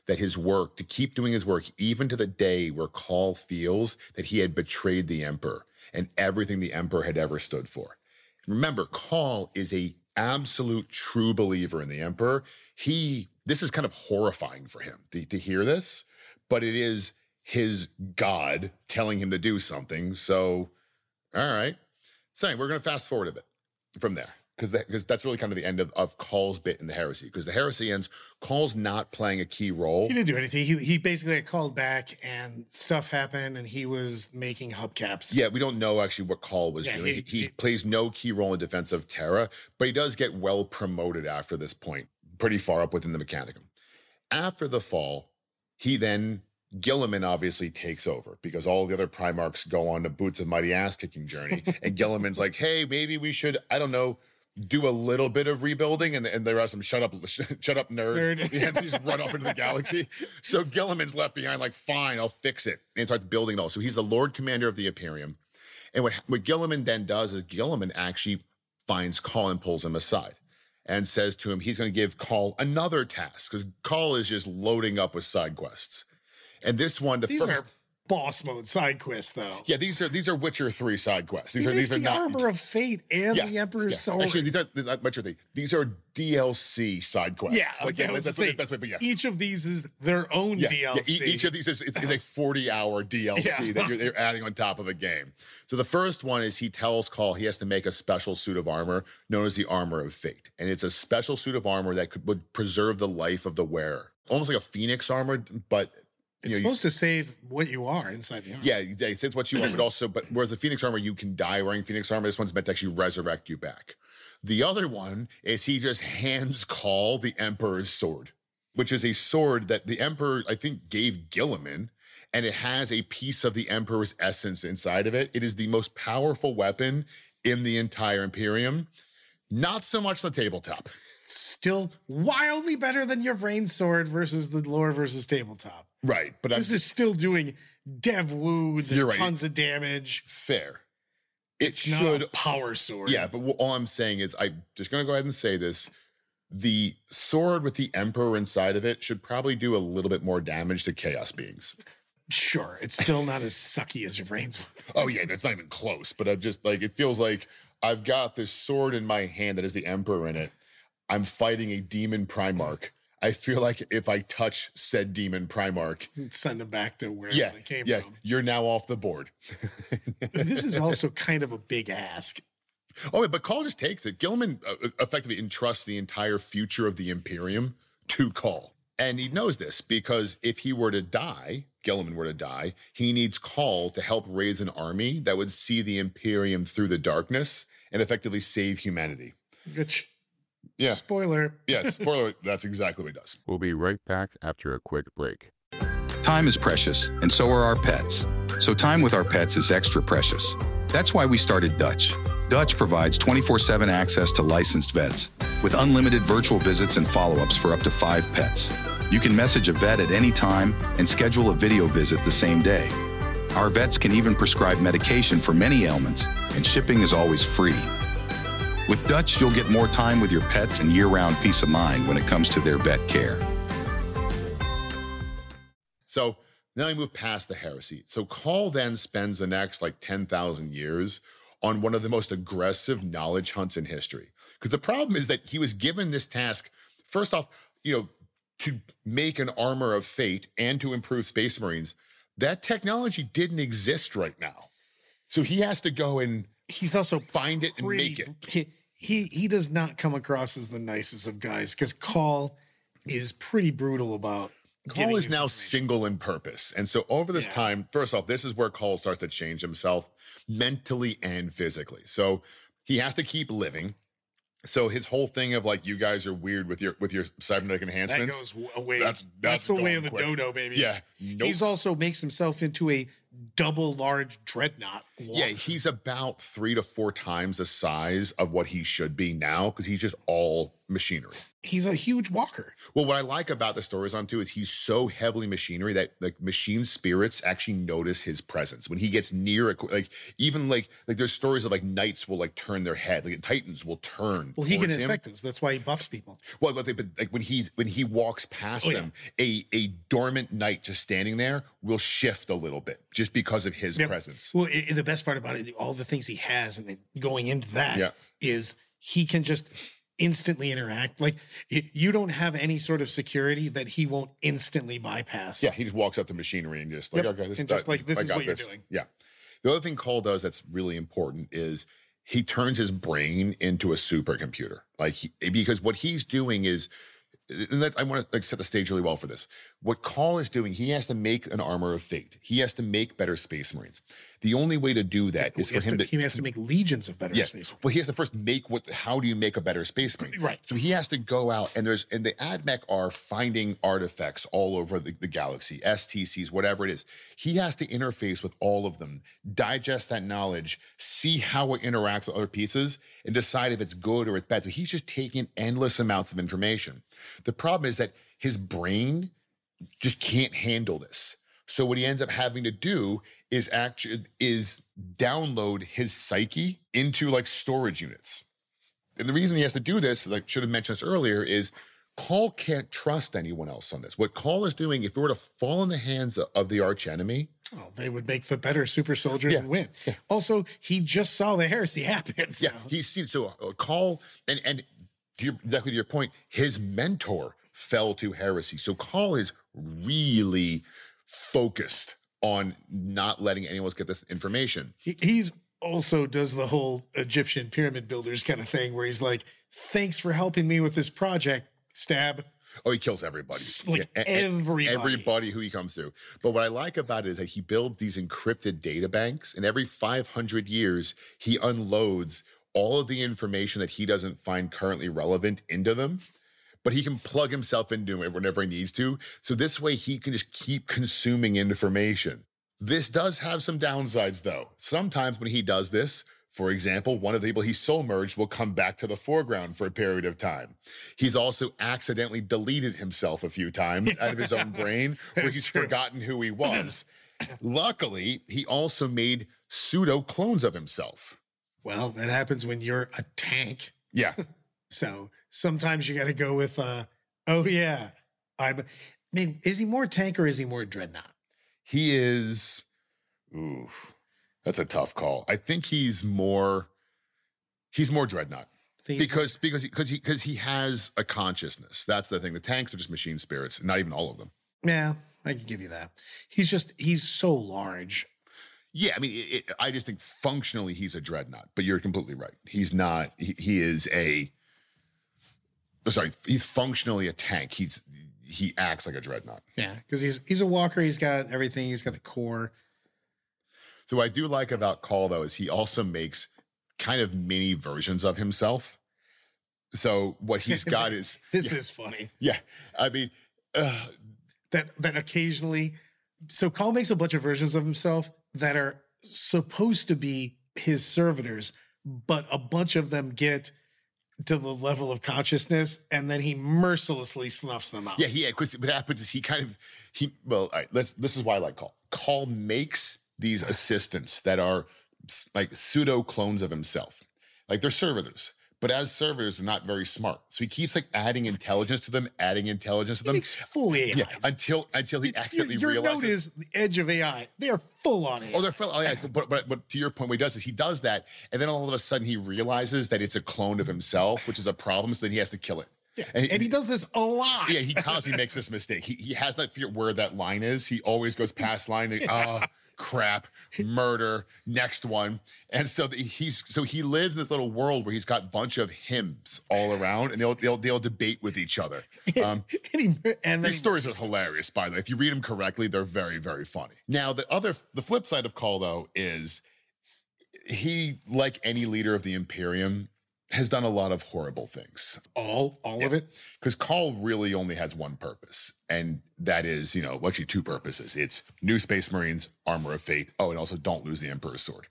that his work, to keep doing his work, even to the day where Call feels that he had betrayed the Emperor and everything the Emperor had ever stood for. Remember, Call is a absolute true believer in the Emperor. He, this is kind of horrifying for him to, to hear this, but it is his God telling him to do something. So, all right. So we're going to fast forward a bit from there, because that, because that's really kind of the end of, of Call's bit in the heresy, because the heresy ends, Call's not playing a key role. He didn't do anything. He, he basically got called back and stuff happened and he was making hubcaps. Yeah, we don't know actually what Call was Yeah, doing. he- He, he he- plays no key role in defense of Terra, but he does get well promoted after this point, pretty far up within the Mechanicum. After the fall, he then, Guilliman obviously takes over because all the other Primarchs go on a Boots of Mighty ass-kicking journey. And Guilliman's like, hey, maybe we should, I don't know, do a little bit of rebuilding. And, and there are some shut up, shut up nerd. Nerd. Yeah, they just run off into the galaxy. So Guilliman's left behind like, fine, I'll fix it. And starts building it all. So he's the Lord Commander of the Imperium. And what, what Guilliman then does is Guilliman actually finds Call and pulls him aside and says to him, he's going to give Call another task because Call is just loading up with side quests. And this one, the These first, are boss mode side quests, though. yeah, these are these are Witcher three side quests. These He are makes these are the not Armor of Fate and yeah, the Emperor's yeah. Sword. Actually, these are these are Witcher three. These are D L C side quests. yeah, like okay, yeah, I was that's gonna what the best way. But yeah, say, each of these is their own yeah, D L yeah, C. e- each of these is, is, is a forty hour D L C Yeah. that you're, you're adding on top of a game. So the first one is he tells Call he has to make a special suit of armor known as the Armor of Fate, and it's a special suit of armor that could would preserve the life of the wearer, almost like a Phoenix armor, but. It's You know, supposed to save what you are inside the armor. Yeah, yeah, it says what you want, but also, but whereas the Phoenix armor, you can die wearing Phoenix armor. This one's meant to actually resurrect you back. The other one is he just hands Call the Emperor's sword, which is a sword that the Emperor, I think, gave Guilliman, and it has a piece of the Emperor's essence inside of it. It is the most powerful weapon in the entire Imperium. Not so much the tabletop. Still wildly better than your Vrain sword versus the lore versus tabletop. Right, but This I'm is still doing dev wounds and You're right. tons of damage. fair. It It's not should a power sword. Yeah, but all I'm saying is I'm just going to go ahead and say this. The sword with the Emperor inside of it should probably do a little bit more damage to Chaos beings. Sure, it's still not as sucky as your Vrain sword. Oh, yeah, it's not even close, but I've just like, it feels like I've got this sword in my hand that has the Emperor in it. I'm fighting a demon Primarch. I feel like if I touch said demon Primarch, Send them back to where yeah, they came yeah, from. you're now off the board. This is also kind of a big ask. Oh, but Call just takes it. Guilliman uh, effectively entrusts the entire future of the Imperium to Call. And he knows this because if he were to die, Guilliman were to die, he needs Call to help raise an army that would see the Imperium through the darkness and effectively save humanity. Which, Yeah. spoiler. Yes, spoiler, that's exactly what he does. We'll be right back after a quick break. Time is precious, and so are our pets. So time with our pets is extra precious. That's why we started Dutch. Dutch provides twenty-four seven access to licensed vets with unlimited virtual visits and follow-ups for up to five pets. You can message a vet at any time and schedule a video visit the same day. Our vets can even prescribe medication for many ailments, and shipping is always free. With Dutch, you'll get more time with your pets and year-round peace of mind when it comes to their vet care. So now we move past the heresy. So Call then spends the next like ten thousand years on one of the most aggressive knowledge hunts in history. Because the problem is that he was given this task, first off, you know, to make an armor of fate and to improve Space Marines. That technology didn't exist right now. So he has to go and He's also find it and pretty- make it. He, he he does not come across as the nicest of guys because Call is pretty brutal about. Call getting is his now information. single in purpose. And so over this Yeah. time, first off, this is where Call starts to change himself mentally and physically. So he has to keep living. So his whole thing of like, you guys are weird with your with your cybernetic That enhancements. goes w- away. That's- That's, that's the way going of the quick. dodo, baby. Yeah. Nope. He's also makes himself into a double large dreadnought. Yeah, he's about three to four times the size of what he should be now because he's just all machinery. He's a huge walker. Well, what I like about the stories on too is he's so heavily machinery that like machine spirits actually notice his presence when he gets near. A, like even like like there's stories of like knights will like turn their head, like titans will turn. Well, he can him. infect us. That's why he buffs people. Well, but like when he's when he walks past oh, them, yeah. a a dormant knight just standing there will shift a little bit just because of his yep. presence. Well, it, the best part about it, all the things he has, and going into that yeah. is he can just instantly interact. Like it, you don't have any sort of security that he won't instantly bypass. Yeah, he just walks up to machinery and just like, yep. okay, this and is just like this I is what this. you're doing. Yeah. The other thing Call does that's really important is he turns his brain into a supercomputer. Like he, because what he's doing is, and that, I want to like set the stage really well for this. What Call is doing, he has to make an armor of fate. He has to make better Space Marines. The only way to do that yeah, is for him to, to, he has to make legions of better yeah, Space Marines. Well, he has to first make what, how do you make a better Space Marine? Right. So he has to go out and there's, and the AdMech are finding artifacts all over the, the galaxy, S T Cs, whatever it is. He has to interface with all of them, digest that knowledge, see how it interacts with other pieces, and decide if it's good or it's bad. So he's just taking endless amounts of information. The problem is that his brain just can't handle this. So what he ends up having to do is actually is download his psyche into like storage units. And the reason he has to do this, like should have mentioned this earlier, is Call can't trust anyone else on this. What Call is doing, if it were to fall in the hands of, of the arch enemy, oh, they would make the better super soldiers yeah, and win. Yeah. Also, he just saw the heresy happen. So. Yeah, he's seen so uh, Call and and to your, exactly to your point, his mentor fell to heresy. So Call is really focused on not letting anyone else get this information. He, he's also does the whole Egyptian pyramid builders kind of thing where he's like, thanks for helping me with this project, stab. Oh, he kills everybody. Like yeah, everybody. Everybody who he comes through. But what I like about it is that he builds these encrypted data banks, and every five hundred years, he unloads all of the information that he doesn't find currently relevant into them. But he can plug himself into it whenever he needs to. So this way he can just keep consuming information. This does have some downsides though. Sometimes when he does this, for example, one of the people he soul merged will come back to the foreground for a period of time. He's also accidentally deleted himself a few times out of his own brain where he's true. forgotten who he was. Luckily, he also made pseudo clones of himself. Well, that happens when you're a tank. Yeah. So sometimes you got to go with, uh, oh yeah, I'm, I mean, is he more tank or is he more dreadnought? He is, ooh, that's a tough call. I think he's more, he's more dreadnought because, because, he, because he, because he has a consciousness. That's the thing. The tanks are just machine spirits, not even all of them. Yeah, I can give you that. He's just, he's so large. Yeah, I mean, it, it, I just think functionally he's a dreadnought, but you're completely right. He's not, he, he is a, sorry, he's functionally a tank. He's he acts like a dreadnought. Yeah, because he's he's a walker. He's got everything. He's got the core. So what I do like about Call though is he also makes kind of mini versions of himself. So what he's got is this yeah, is funny. Yeah, I mean uh, that that occasionally. So Call makes a bunch of versions of himself that are supposed to be his servitors, but a bunch of them get to the level of consciousness, and then he mercilessly snuffs them out. Yeah, yeah. Because what happens is he kind of he. Well, all right, let's. This is why I like Call. Call makes these assistants that are like pseudo clones of himself, like they're servitors. But as servitors, they're not very smart. So he keeps like adding intelligence to them, adding intelligence to them. He makes full A Is. Yeah, until until he accidentally your, your realizes. Your note is the edge of A I. They are full on it. Oh, they're full. Oh, yeah. But, but but to your point, what he does is he does that, and then all of a sudden he realizes that it's a clone of himself, which is a problem. So then he has to kill it. Yeah, and he, and he does this a lot. Yeah, he constantly makes this mistake. He he has not figured where that line is. He always goes past line. And, oh, crap, murder, next one. And so the, he's so he lives in this little world where he's got a bunch of hymns all around, and they'll they'll they'll debate with each other. Um, and he, and these stories are hilarious, by the way. If you read them correctly, they're very very funny. Now the other the flip side of Call though is he, like any leader of the Imperium, has done a lot of horrible things. All, all yeah. of it? Because Call really only has one purpose, and that is, you know, actually two purposes. It's new Space Marines, Armor of Fate. Oh, and also don't lose the Emperor's Sword.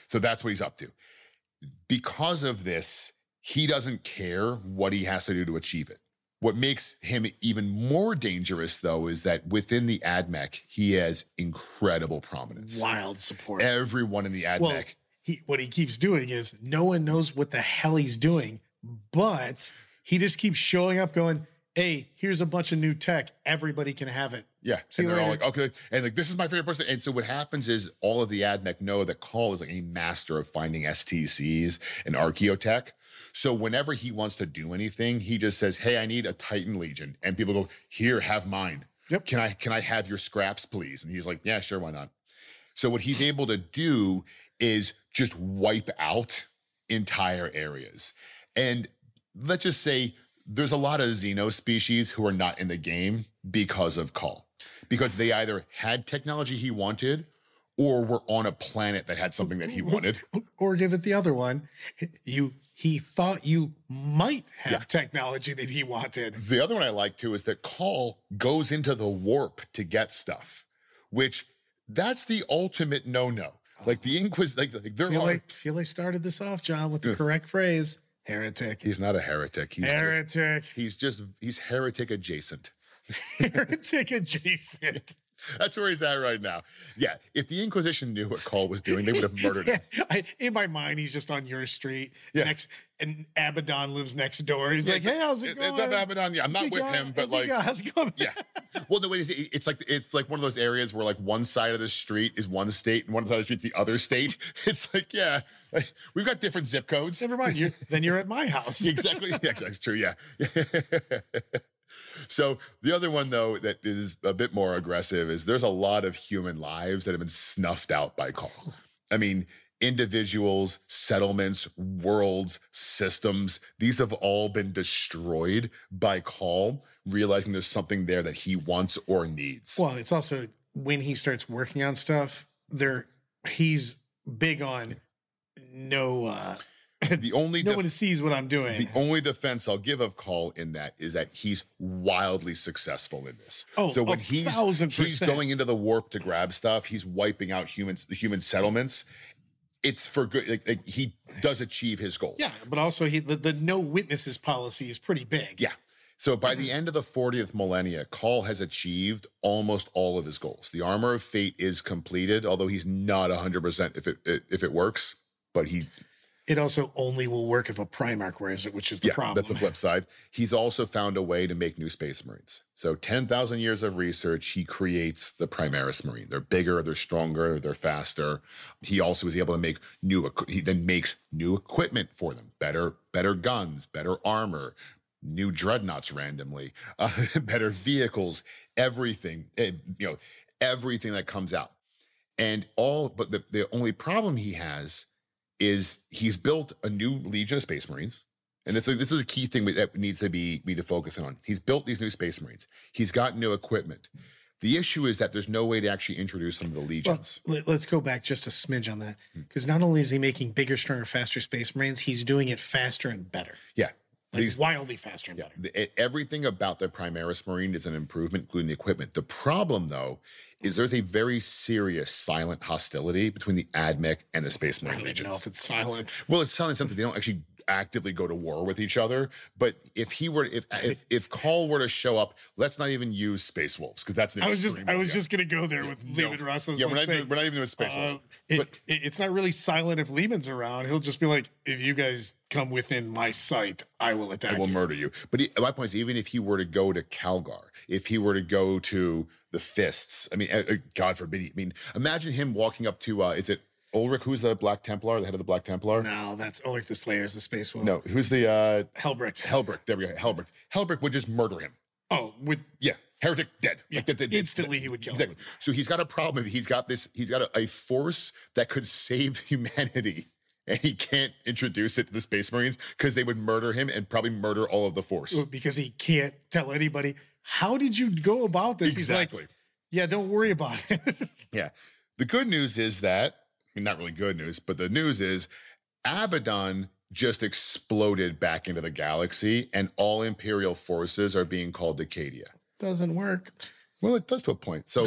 So that's what he's up to. Because of this, he doesn't care what he has to do to achieve it. What makes him even more dangerous, though, is that within the AdMech, he has incredible prominence. Wild support. Everyone in the AdMech. Well, he, what he keeps doing is no one knows what the hell he's doing, but he just keeps showing up going, hey, here's a bunch of new tech. Everybody can have it. Yeah. See and you they're later. all like, okay. And like, this is my favorite person. And so what happens is all of the AdMech know that Call is like a master of finding S T Cs and archaeotech. So whenever he wants to do anything, he just says, hey, I need a Titan Legion. And people go, here, have mine. Yep. Can I, can I have your scraps, please? And he's like, yeah, sure. Why not? So what he's able to do is just wipe out entire areas. And let's just say there's a lot of Xeno species who are not in the game because of Call, because they either had technology he wanted or were on a planet that had something that he wanted. Or give it the other one. You he thought you might have Yeah. technology that he wanted. The other one I like too is that Call goes into the warp to get stuff, which that's the ultimate no-no. Like the Inquis, like, like there Feel are. like feel I started this off, John, with the correct phrase. Heretic. He's not a heretic. He's just, Heretic. he's just he's heretic adjacent. Heretic adjacent. That's where he's at right now. Yeah, if the Inquisition knew what Call was doing, they would have murdered him. Yeah, I, in my mind, he's just on your street. Yeah. Next, and Abaddon lives next door. He's like, Yeah, hey, how's it it's- going? It's up Abaddon. Yeah, I'm How's not it with going? him, but How's it like, going? How's it going? yeah. Well, the way is, it's like it's like one of those areas where like one side of the street is one state and one side of the street the other state. It's like, yeah, like, we've got different zip codes. Never mind. You then you're at my house. Exactly. Yeah, that's true. Yeah. So the other one, though, that is a bit more aggressive is there's a lot of human lives that have been snuffed out by Call. I mean, individuals, settlements, worlds, systems, these have all been destroyed by Call, realizing there's something there that he wants or needs. Well, it's also when he starts working on stuff, there he's big on no uh the only no def- one sees what I'm doing. The only defense I'll give of Call in that is that he's wildly successful in this. Oh, so when a he's thousand he's percent. going into the warp to grab stuff, he's wiping out humans, the human settlements. It's for good. Like, like he does achieve his goal. Yeah, but also he the, the no witnesses policy is pretty big. Yeah. So by the end of the fortieth millennia, Call has achieved almost all of his goals. The Armor of Fate is completed, although he's not one hundred percent if it, it if it works, but he It also only will work if a Primarch wears it, which is the yeah, problem. that's the flip side. He's also found a way to make new Space Marines. So ten thousand years of research, he creates the Primaris Marine. They're bigger, they're stronger, they're faster. He also is able to make new, equi- he then makes new equipment for them. Better, better guns, better armor, new dreadnoughts randomly, uh, better vehicles, everything, eh, you know, everything that comes out. And all, but the, the only problem he has is he's built a new Legion of Space Marines. And this is, this is a key thing that needs to be, be to focus on. He's built these new Space Marines. He's got new equipment. The issue is that there's no way to actually introduce them to the Well, Legions. let- let's go back just a smidge on that. Hmm. Because not only is he making bigger, stronger, faster Space Marines, he's doing it faster and better. yeah. Like These, wildly faster and yeah. better. The- e- everything about the Primaris Marine is an improvement, including the equipment. The problem, though, is there's a very serious silent hostility between the AdMech and the Space I Marine don't even know Legions. if it's silent. Well, it's telling something they don't actually actively go to war with each other. But if he were, if if if Call were to show up, let's not even use Space Wolves because that's an I was just extreme I was one. just gonna go there with No. Lehman Russ. I was Yeah, gonna we're not, say, even, we're not even doing Space Wolves. uh, it, but it- it's not really silent if Lehman's around. He'll just be like, if you guys come within my sight, I will attack I will you. murder you. But he, my point is, even if he were to go to Calgar, if he were to go to the Fists, I mean, uh, uh, God forbid. I mean, imagine him walking up to, uh, is it Ulrich? Who's the Black Templar, the head of the Black Templar? No, that's Ulrich the Slayer is the Space Wolf. No, who's the uh, Helbrecht. Helbrick? There we go. Helbrick. Helbrick would just murder him. Oh, with Yeah, heretic dead. yeah, Like, that- that- instantly he would kill Exactly. him. So he's got a problem. He's got this. He's got a, a force that could save humanity, and he can't introduce it to the Space Marines because they would murder him and probably murder all of the force. Because he can't tell anybody. How did you go about this? Exactly. He's like, yeah, don't worry about it. Yeah. The good news is that, I mean, not really good news, but the news is Abaddon just exploded back into the galaxy, and all Imperial forces are being called to Cadia. Doesn't work. Well, it does to a point. So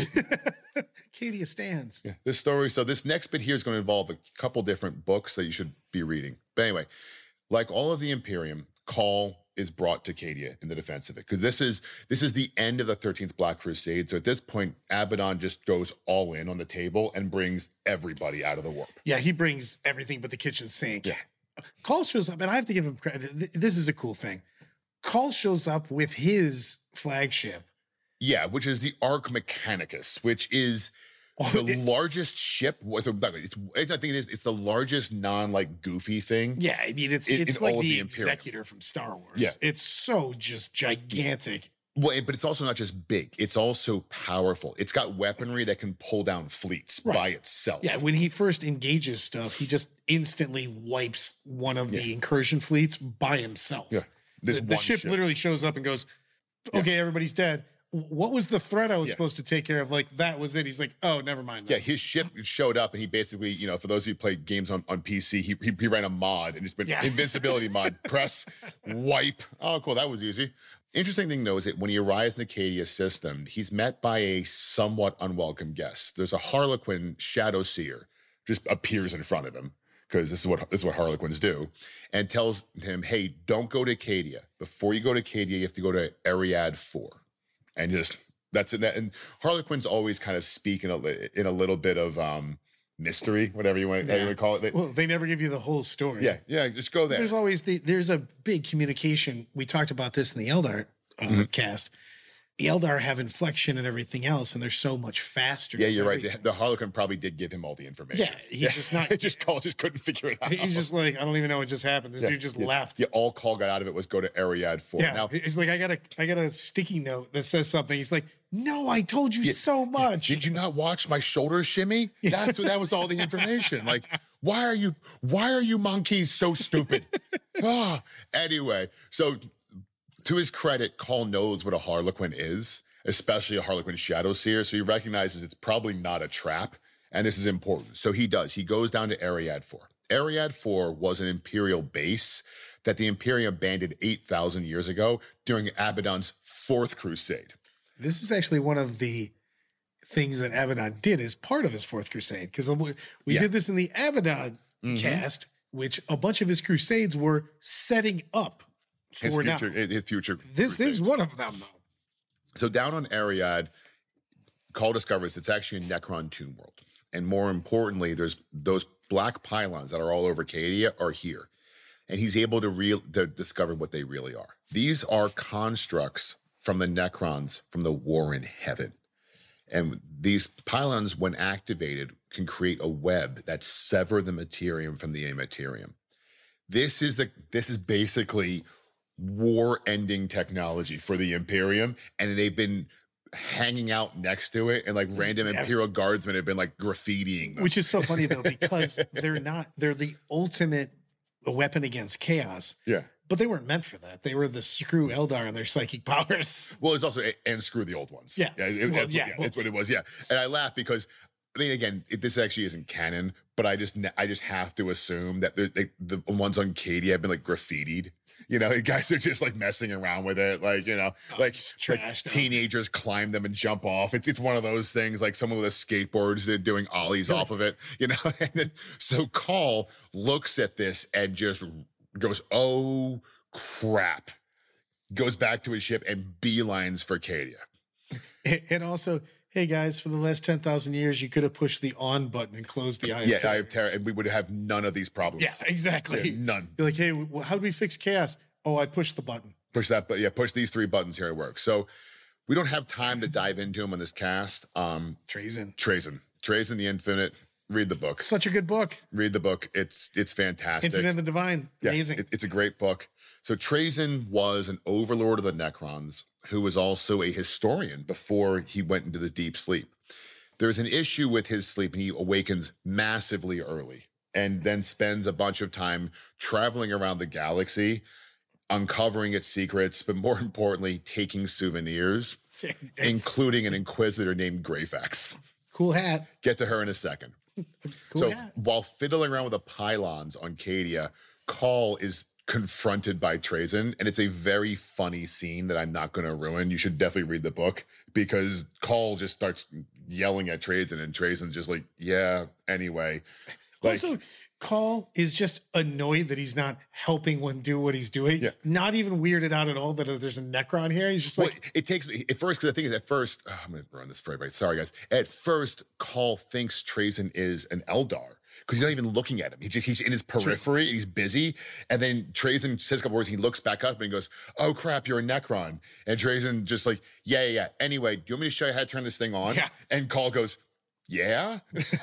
Cadia stands. yeah, this story. So this next bit here is going to involve a couple different books that you should be reading. But anyway, like all of the Imperium, Caul is brought to Cadia in the defense of it, because this is this is the end of the thirteenth Black Crusade. So at this point, Abaddon just goes all in on the table and brings everybody out of the warp. Yeah, he brings everything but the kitchen sink. Yeah. Caul shows up, and I have to give him credit. Th- This is a cool thing. Caul shows up with his flagship. Yeah, which is the Arc Mechanicus, which is Oh, the it- largest ship. Was it's, I think it is. It's the largest non like goofy thing. Yeah, I mean, it's In- it's in like all of the, the Imperium. Executor from Star Wars. Yeah. It's so just gigantic. Well, but it's also not just big. It's also powerful. It's got weaponry that can pull down fleets Right. by itself. Yeah, when he first engages stuff, he just instantly wipes one of the incursion fleets by himself. Yeah. This the, the one ship, ship. literally shows up and goes, okay, everybody's dead. What was the threat I was Yeah. supposed to take care of? Like, that was it. He's like, oh, never mind. Yeah, That. his ship showed up, and he basically, you know, for those of you who played games on, on P C, he, he he ran a mod and just been Yeah. invincibility mod, press, wipe. Oh, cool, that was easy. Interesting thing though is that when he arrives in the Cadia system, he's met by a somewhat unwelcome guest. There's a Harlequin Shadow Seer just appears in front of him, because this is what this is what Harlequins do, and tells him, "Hey, don't go to Cadia. Before you go to Cadia, you have to go to Ariad four." And just that's it. And Harlequins always kind of speak in a li- in a little bit of um, mystery, whatever you want, how you want to call it. They- Well, they never give you the whole story. yeah, yeah, just go there. There's always the there's a big communication. We talked about this in the Eldar uh, Mm-hmm. cast. The Eldar have inflection and everything else, and they're so much faster. Yeah, than you're right. The, everything. the Harlequin probably did give him all the information. Yeah, he's just not- It just Call just couldn't figure it out. He's just like, I don't even know what just happened. This Yeah, dude just yeah. left. Yeah, all Call got out of it was go to Ariad four. Yeah, Now, he's like, I got a, I got a sticky note that says something. He's like, no, I told you so much. did you not watch my shoulder shimmy? That's what that was all the information. Like, why are you why are you monkeys so stupid? Ah, anyway, so to his credit, Call knows what a Harlequin is, especially a Harlequin Shadow Seer. So he recognizes it's probably not a trap, and this is important. So he does. He goes down to Ariad four. Ariad four was an Imperial base that the Imperium abandoned eight thousand years ago during Abaddon's Fourth Crusade. This is actually one of the things that Abaddon did as part of his Fourth Crusade, because we Yeah. Mm-hmm. did this in the Abaddon cast, which a bunch of his crusades were setting up for His now. future, his future This is crusades. one of them, though. So down on Ariad, Call discovers it's actually a Necron tomb world. And more importantly, there's those black pylons that are all over Cadia are here. And he's able to, real, to discover what they really are. These are constructs from the Necrons from the War in Heaven. And these pylons, when activated, can create a web that sever the materium from the amaterium. This is the this is basically war-ending technology for the Imperium, and they've been hanging out next to it, and like random Yeah. Imperial guardsmen have been like graffitiing them. Which is so funny though, because they're not, they're the ultimate weapon against chaos, yeah. but they weren't meant for that. They were the screw Eldar and their psychic powers. Well, it's also and screw the old ones. Yeah. yeah, it- Well, that's, yeah, what, yeah well- that's what it was. Yeah, and I laugh because I mean, again, it, this actually isn't canon, but I just I just have to assume that they're- they, the ones on Cadia have been like graffitied. You know, the guys are just like messing around with it, like you know, like, just like trashed out. teenagers climb them and jump off. It's it's one of those things, like someone with a skateboard they're doing ollies off of it. You know, and then, so Call looks at this and just goes, "Oh crap!" Goes back to his ship and beelines for Cadia. And also, hey guys, for the last ten thousand years, you could have pushed the on button and closed the eye. of Yeah, terror. I have terror, and we would have none of these problems. Yeah, exactly. Yeah, none. You're like, hey, well, how do we fix chaos? Oh, I pushed the button. Push that, but yeah, push these three buttons here. It works. So we don't have time to dive into them on this cast. Um, Trazen. Trazen, Trazen the Infinite. Read the book. Such a good book. Read the book. It's it's fantastic. Infinite and the Divine. Yeah, Amazing. it- it's a great book. So Trazen was an overlord of the Necrons who was also a historian before he went into the deep sleep. There's an issue with his sleep, and he awakens massively early and then spends a bunch of time traveling around the galaxy, uncovering its secrets, but more importantly, taking souvenirs, including an inquisitor named Greyfax. Cool hat. Get to her in a second. Cool so hat. while fiddling around with the pylons on Cadia, Call is confronted by Trazyn, and it's a very funny scene that I'm not going to ruin. You should definitely read the book because Call just starts yelling at Trazyn, and Trazyn's just like, yeah, anyway. Like, also, Call is just annoyed that he's not helping one do what he's doing. Yeah. Not even weirded out at all that there's a Necron here. He's just like, well, it takes me at first, because the thing is, at first, oh, I'm going to run this for everybody. Sorry, guys. At first, Call thinks Trazyn is an Eldar because he's not even looking at him. He just he's in his periphery. He's busy, and then Trazyn says a couple words. He looks back up and he goes, "Oh crap, you're a Necron." And Trazyn just like, "Yeah, yeah, yeah. Anyway, do you want me to show you how to turn this thing on?" Yeah. And Call goes, yeah.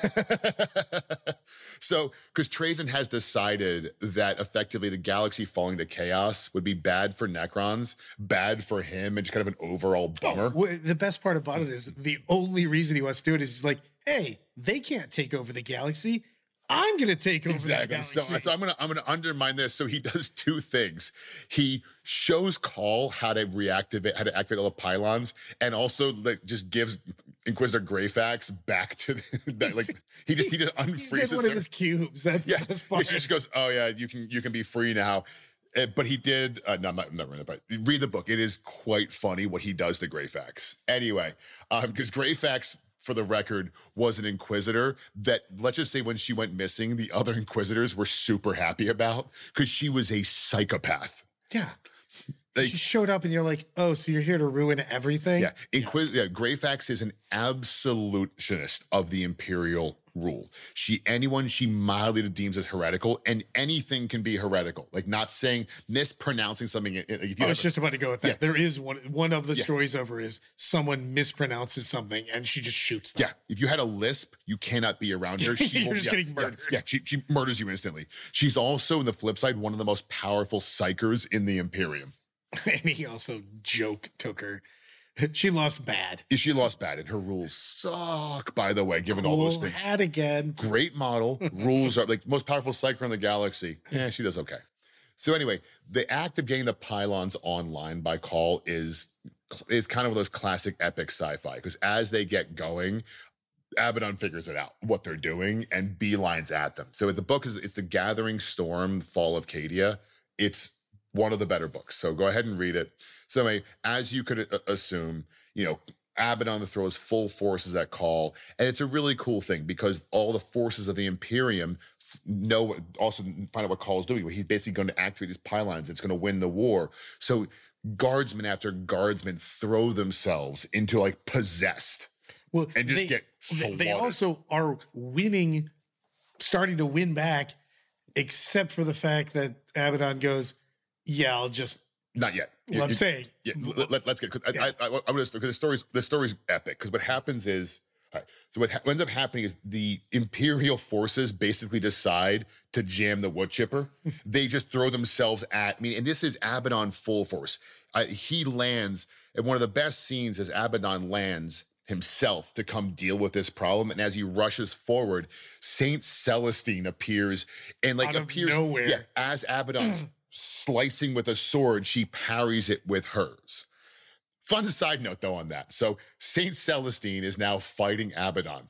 So, because Trazyn has decided that effectively the galaxy falling to chaos would be bad for Necrons, bad for him, and just kind of an overall bummer. well, the best part about it is the only reason he wants to do it is he's like, hey, they can't take over the galaxy. I'm going to take over Exactly. the galaxy. So, so I'm gonna I'm gonna undermine this. So he does two things. He shows Call how to reactivate, how to activate all the pylons, and also like just gives Inquisitor Greyfax back to the, that, like he just he just unfreezes He's in one her. of his cubes. That's Yeah, the best yeah, part. she just goes, "Oh yeah, you can you can be free now." Uh, but he did. Uh, no, I'm not, I'm not reading it, but read the book. It is quite funny what he does to Greyfax. Anyway, because um, Greyfax, for the record, was an Inquisitor that, let's just say, when she went missing, the other Inquisitors were super happy about because she was a psychopath. Yeah. Like, she showed up and you're like, oh, so you're here to ruin everything? Yeah, Inquis- yes. yeah, Greyfax is an absolutionist of the Imperial rule. She, anyone she mildly deems as heretical, and anything can be heretical. Like not saying, mispronouncing something. If you I was have, just about to go with that. Yeah. There is one one of the Yeah. stories over is someone mispronounces something and she just shoots them. yeah, if you had a lisp, you cannot be around her. She You're will- just yeah, getting yeah, murdered. Yeah, she, she murders you instantly. She's also, on the flip side, one of the most powerful psychers in the Imperium. And he also joke took her. She lost bad. She lost bad, and her rules suck, by the way, given all those Cool things. hat again. Great model. Rules are like most powerful psyker in the galaxy. Yeah, she does okay. So anyway, the act of getting the pylons online by Call is is kind of those classic epic sci-fi, because as they get going, Abaddon figures it out, what they're doing, and beelines at them. So the book is it's The Gathering Storm, Fall of Cadia. It's one of the better books. So go ahead and read it. So anyway, as you could uh, assume, you know, Abaddon throws full forces at Call. And it's a really cool thing because all the forces of the Imperium know, also find out what Call is doing. He's basically going to activate these pylons. It's going to win the war. So guardsman after guardsman throw themselves into like possessed Well, and just they, get they, they slaughtered. also are winning, starting to win back, except for the fact that Abaddon goes, yeah, I'll just, Not yet. well, You- I'm you- saying. Yeah, let, us get. Cause Yeah. I, I, I, I'm gonna because the story's the story's epic. Because what happens is, all right, so what, ha- what ends up happening is the Imperial forces basically decide to jam the wood chipper. They just throw themselves at. I mean, and this is Abaddon full force. Uh, he lands, and one of the best scenes is Abaddon lands himself to come deal with this problem. And as he rushes forward, Saint Celestine appears and like Out of appears nowhere. Yeah, as Abaddon's slicing with a sword, she parries it with hers. Fun side note, though, on that. So Saint Celestine is now fighting Abaddon.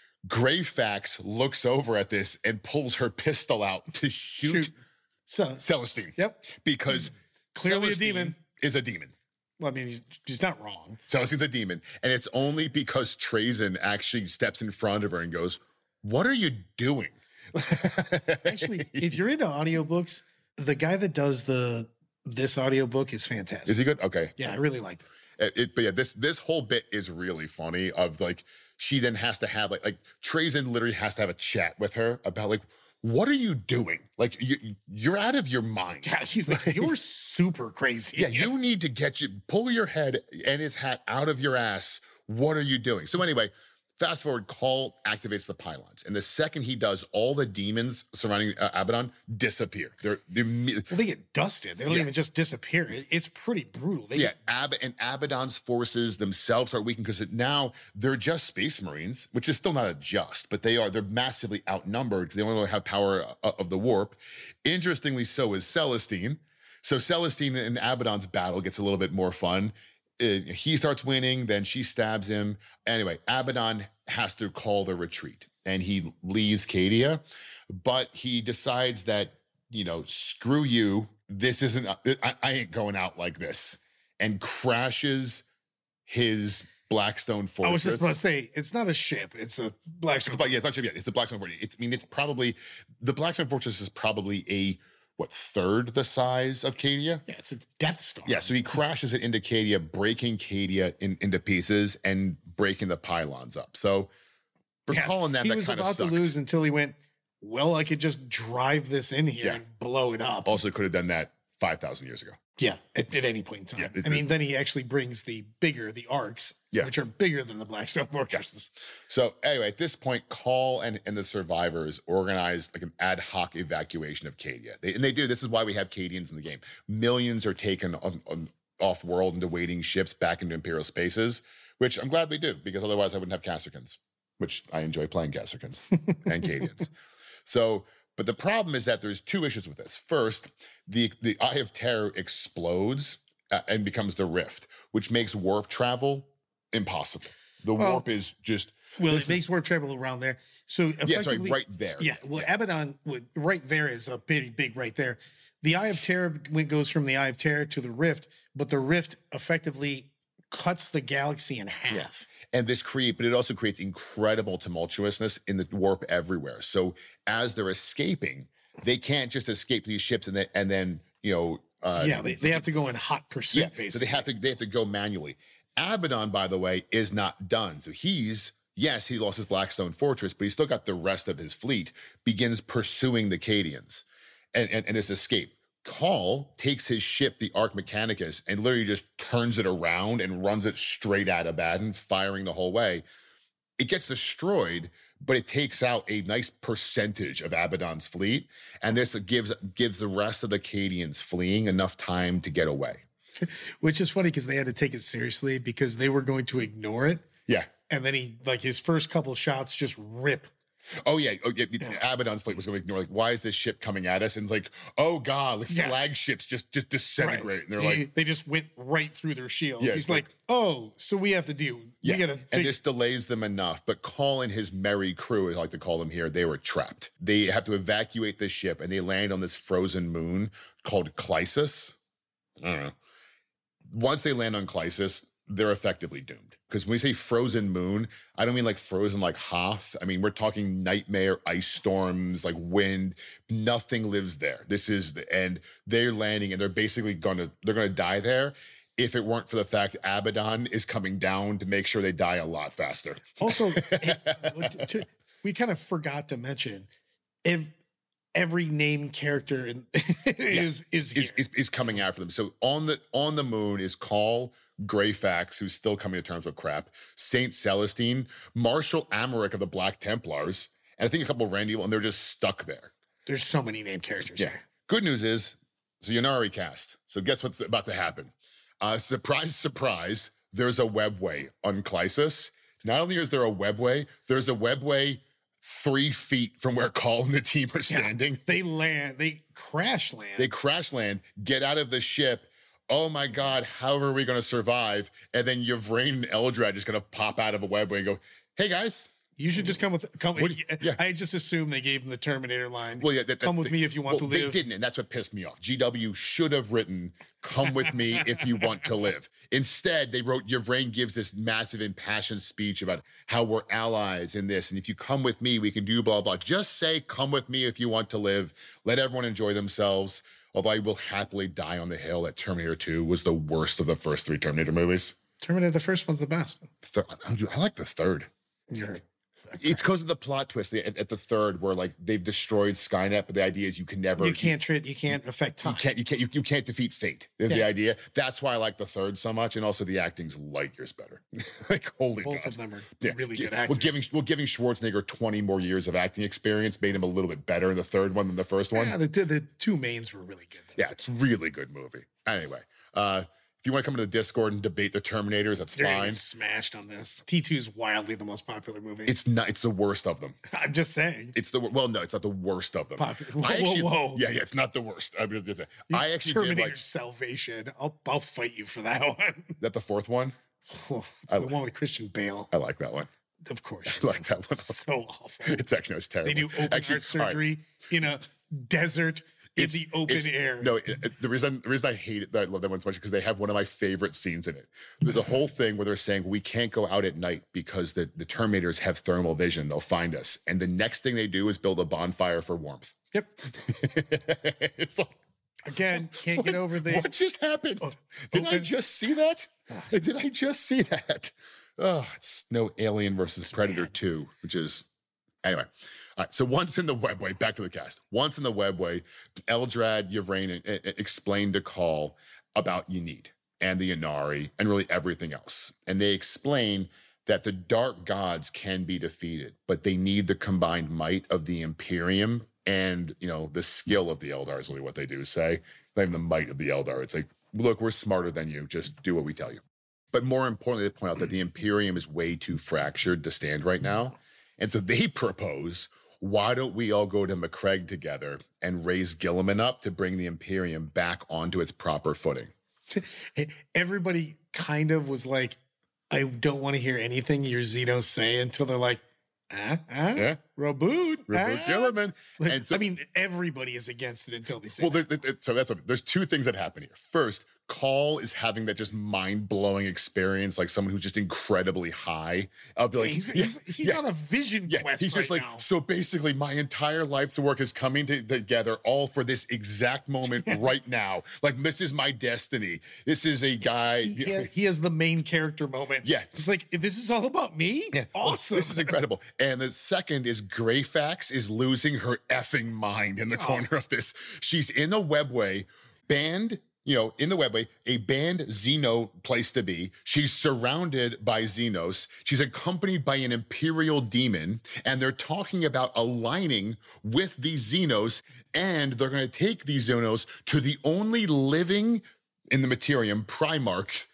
Greyfax looks over at this and pulls her pistol out to shoot, Shoot. So, Celestine. Yep. Because Clearly a Celestine demon. is a demon. well, I mean, he's, he's not wrong. Celestine's a demon. And it's only because Trazyn actually steps in front of her and goes, "What are you doing?" Actually, if you're into audiobooks, the guy that does the this audiobook is fantastic. Is he good? Okay. Yeah, I really liked it. It, it- but yeah, this this whole bit is really funny. Of like, she then has to have like like Trazyn literally has to have a chat with her about like, what are you doing? Like you you're out of your mind. Yeah, he's like, you're super crazy. Yeah, you need to get you pull your head and his hat out of your ass. What are you doing? So anyway, fast forward, Call activates the pylons, and the second he does, all the demons surrounding uh, Abaddon disappear. They're, they're imme- Well, they get dusted. They don't Yeah. even just disappear. It- it's pretty brutal. They yeah, Ab- and Abaddon's forces themselves are weakened because now they're just Space Marines, which is still not a just, but they are they're massively outnumbered because they only have power uh, of the warp. Interestingly, so is Celestine. So Celestine and Abaddon's battle gets a little bit more fun. Uh, he starts winning, then she stabs him. Anyway, Abaddon has to call the retreat, and he leaves Cadia, but he decides that, you know, screw you, this isn't, I, I ain't going out like this, and crashes his Blackstone Fortress. I was just about to say, it's not a ship. It's a Blackstone. It's about, yeah, it's not a ship yet. It's a Blackstone Fortress. It's, I mean, it's probably, the Blackstone Fortress is probably a, what, third the size of Cadia? Yeah, it's a Death Star. Yeah, so he crashes it into Cadia, breaking Cadia in, into pieces and breaking the pylons up. So for Yeah, calling that, he that was kind of about sucked. to lose until he went, well, I could just drive this in here Yeah. and blow it up. Also could have done that five thousand years ago. Yeah, at, at any point in time. Yeah, it- I mean, then he actually brings the bigger, the arcs, Yeah. which are bigger than the Blackstone Fortresses. So anyway, at this point, Call and, and the survivors organized like an ad hoc evacuation of Cadia. They, and they do. This is why we have Cadians in the game. Millions are taken on, on off-world into waiting ships back into Imperial spaces, which I'm glad we do, because otherwise I wouldn't have Kasrkins, which I enjoy playing Kasrkins and Cadians. So, but the problem is that there's two issues with this. First, the, the Eye of Terror explodes uh, and becomes the Rift, which makes warp travel impossible. The Well, warp is just... Well, this it makes is- warp travel around there. So Yeah, sorry, effectively, right there. Yeah, well, Abaddon, would, right there is a pretty big right there. The Eye of Terror when it goes from the Eye of Terror to the Rift, but the Rift effectively cuts the galaxy in half. And this create, but it also creates incredible tumultuousness in the warp everywhere. So as they're escaping, they can't just escape these ships and then and then you know. Uh, Yeah, they, they have to go in hot pursuit, yeah, basically. so they have to they have to go manually. Abaddon, by the way, is not done. So he's yes, he lost his Blackstone Fortress, but he's still got the rest of his fleet. Begins pursuing the Cadians, and and, and this escape. Call takes his ship, the Arc Mechanicus, and literally just turns it around and runs it straight at Abaddon, firing the whole way. It gets destroyed, but it takes out a nice percentage of Abaddon's fleet, and this gives gives the rest of the Cadians fleeing enough time to get away. Which is funny because they had to take it seriously because they were going to ignore it. Yeah. And then he, like, his first couple shots just rip. Oh yeah, oh, yeah. Abaddon's fleet was going to ignore. Like, why is this ship coming at us? And it's like, oh god, like Yeah. flagships just just disintegrate. And they're He- like, they just went right through their shields. Yeah, He's like- like, oh, so we have to do, yeah. we got to And fig- this delays them enough. But Call and his merry crew, as I like to call them here, they were trapped. They have to evacuate the ship, and they land on this frozen moon called Clysis. I don't know. Once they land on Clysis, they're effectively doomed. Because when we say frozen moon, I don't mean like frozen like Hoth. I mean, we're talking nightmare, ice storms, like wind. Nothing lives there. This is the end. They're landing and they're basically gonna, they're gonna die there if it weren't for the fact Abaddon is coming down to make sure they die a lot faster. Also, hey, to- we kind of forgot to mention if every named character in, is is here. is, is, is coming after them. So on the on the moon is Call, Greyfax, who's still coming to terms with crap, Saint Celestine, Marshal Amaric of the Black Templars, and I think a couple of Randy, and they're just stuck there. There's so many named characters Yeah. here. Good news is it's a Yannari cast. So guess what's about to happen? Uh, surprise, surprise, there's a webway on Clysis. Not only is there a webway, there's a webway three feet from where Call and the team are standing. They land, they crash land. They crash land, get out of the ship. Oh my God, how are we going to survive? And then Yvrain and Eldrad is going to pop out of a webway and go, hey guys. you should just come with, come. What do you- yeah. I just assumed they gave him the Terminator line. Well, yeah, that, come that- with me if you want well, to live. They didn't, and that's what pissed me off. G W should have written, come with me if you want to live. Instead, they wrote, Yvrain gives this massive impassioned speech about how we're allies in this, and if you come with me, we can do blah, blah. Just say, come with me if you want to live. Let everyone enjoy themselves. Although I will happily die on the hill that Terminator two was the worst of the first three Terminator movies. Terminator, the first one's the best. Th- I like the third. You're It's because of the plot twist at, at the third, where like they've destroyed Skynet, but the idea is you can never, you can't treat, you can't affect time. you can't, you can't, you, you can't defeat fate. Is the Yeah. idea. That's why I like the third so much, and also the acting's light years better. Like holy Both God. of them are Yeah, really yeah. good actors. Well, giving well giving Schwarzenegger twenty more years of acting experience made him a little bit better in the third one than the first one. yeah, the, the, the two mains were really good. Yeah, it's a really good movie. Anyway, uh, if you want to come to the Discord and debate the Terminators, that's They're gonna fine. get smashed on this. T two is wildly the most popular movie. It's not. It's the worst of them. I'm just saying. It's the well, no, it's not the worst of them. Popular. Whoa, I actually, whoa, whoa. Yeah, yeah, it's not the worst. I, mean, I actually Terminator did like Salvation. I'll I'll fight you for that one. that. The fourth one, It's I the like- one with Christian Bale. I like that one. Of course. I like that one. So awful. It's actually no, it's terrible. They do open Actually, heart all right. surgery in a desert. in It's- the open it's- air. No, it, it- the reason the reason I hate it, that I love that one so much, because they have one of my favorite scenes in it. There's a whole thing where they're saying we can't go out at night because the, the Terminators have thermal vision. They'll find us. And the next thing they do is build a bonfire for warmth. Yep. It's like, Again, can't get over the. what just happened? Did I open- just see that? Did I just see that? Oh, it's no Alien versus Predator two, which is anyway. All right. So once in the webway, back to the cast. Once in the webway, Eldrad Yvraine e- e- explained to Call about Unid and the Inari and really everything else. And they explain that the dark gods can be defeated, but they need the combined might of the Imperium and, you know, the skill of the Eldar is really what they do say. Not even the might of the Eldar. It's like, look, we're smarter than you. Just do what we tell you. But more importantly, they point out that the Imperium is way too fractured to stand right now. And so they propose, why don't we all go to Macragge together and raise Guilliman up to bring the Imperium back onto its proper footing? Everybody kind of was like, I don't want to hear anything your Xenos say until they're like, ah, ah, Yeah. reboot. Reboot ah. Guilliman. Like, And so- I mean, everybody is against it until they say Well, that. there, there- so that's what, there's two things that happen here. First, Call is having that just mind-blowing experience, like someone who's just incredibly high. I'll be like, he's, yeah, he's, he's yeah. on a vision Yeah, quest he's just right like, now. so basically my entire life's work is coming to, together all for this exact moment right now. Like, this is my destiny. This is a guy. He, has, he has the main character moment. Yeah. He's like, this is all about me? Yeah, well, Awesome. this is incredible. And the second is Greyfax is losing her effing mind in the Oh. corner of this. She's in a webway, banned, you know, in the webway, a banned Xeno place to be. She's surrounded by Xenos. She's accompanied by an Imperial demon, and they're talking about aligning with these Xenos, and they're going to take these Xenos to the only living in the Materium Primarch.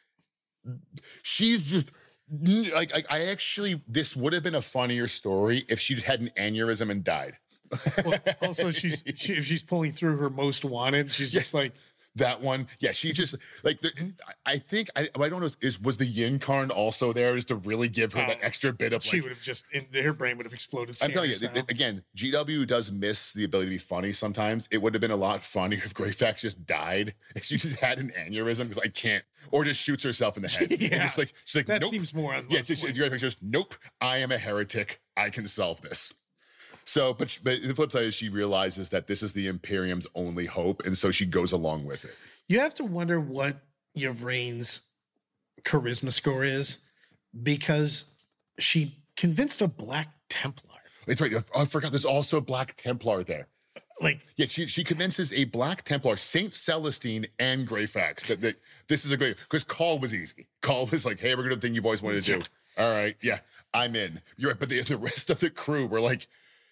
She's just like, I, I actually, this would have been a funnier story if she just had an aneurysm and died. Well, also, she's she, if she's pulling through her most wanted, she's just like, That one, yeah, she just like the, I I think I, I don't know is was the Yin Karn also there just to really give her that Uh, extra bit of she like. would have just, in, her brain would have exploded. I'm telling you, scanner th- th- again, G W does miss the ability to be funny sometimes. It would have been a lot funnier if Greyfax just died, if she just had an aneurysm because I can't, or just shoots herself in the head. And Yeah. just like she's like, That nope. seems more on Yeah, my just, point. Greyfax just nope. I am a heretic. I can solve this. So, but, but the flip side is she realizes that this is the Imperium's only hope, and so she goes along with it. You have to wonder what Yvraine's charisma score is because she convinced a Black Templar. It's right. I forgot. There's also a Black Templar there. Like, Yeah, she she convinces a Black Templar, Saint Celestine, and Greyfax that, that this is a great because Call was easy. Call was like, hey, we're gonna do the thing you've always wanted to do. All right, yeah, I'm in. You're right, but the, the rest of the crew were like,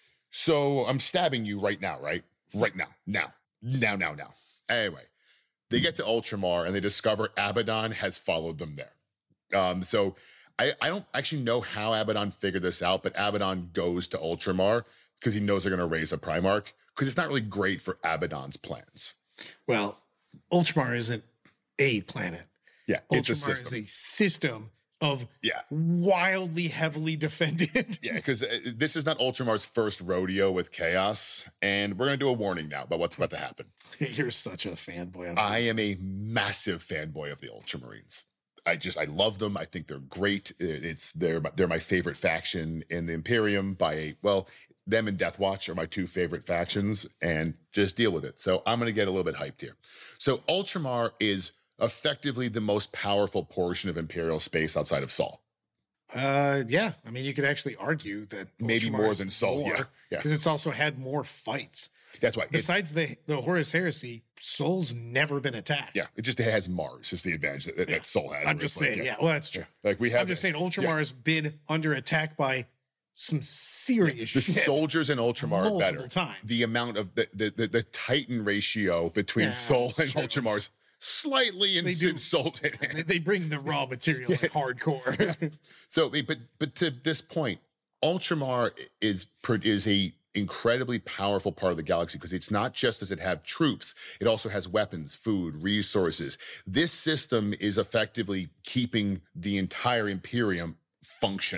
so I'm stabbing you right now, right? Right now, now, now, now, now. Anyway, they get to Ultramar and they discover Abaddon has followed them there. Um, so I, I don't actually know how Abaddon figured this out, but Abaddon goes to Ultramar because he knows they're going to raise a Primarch because it's not really great for Abaddon's plans. well, Ultramar isn't a planet. Yeah, it's a Ultramar system. is a system of Yeah. wildly heavily defended. Yeah, because this is not Ultramar's first rodeo with Chaos, and we're going to do a warning now about what's about to happen. You're such a fanboy. Of I this. am a massive fanboy of the Ultramarines. I just I love them. I think they're great. It's they're they're my favorite faction in the Imperium by a well, them and Death Watch are my two favorite factions, and just deal with it. So I'm gonna get a little bit hyped here. So Ultramar is effectively the most powerful portion of Imperial space outside of Sol. Uh, yeah. I mean, you could actually argue that Maybe Ultramar more is than Sol, yeah, yeah. because it's also had more fights. That's why. It's, Besides the the Horus Heresy, Sol's never been attacked. yeah, it just has Mars is the advantage that, that, that Sol has. I'm where just it's like, saying. Yeah. well, that's true. Like we have I'm just it. saying, Ultramar Yeah. has been under attack by some serious The shit. soldiers in Ultramar are better. multiple times. The amount of the the the, the Titan ratio between Yeah, Sol it's and true. Ultramar is slightly They ins- do. insulted. They- they bring the raw material like hardcore. So, but but to this point, Ultramar is pro- is a incredibly powerful part of the galaxy because it's not just does it have troops, it also has weapons, food, resources. This system is effectively keeping the entire Imperium functioning.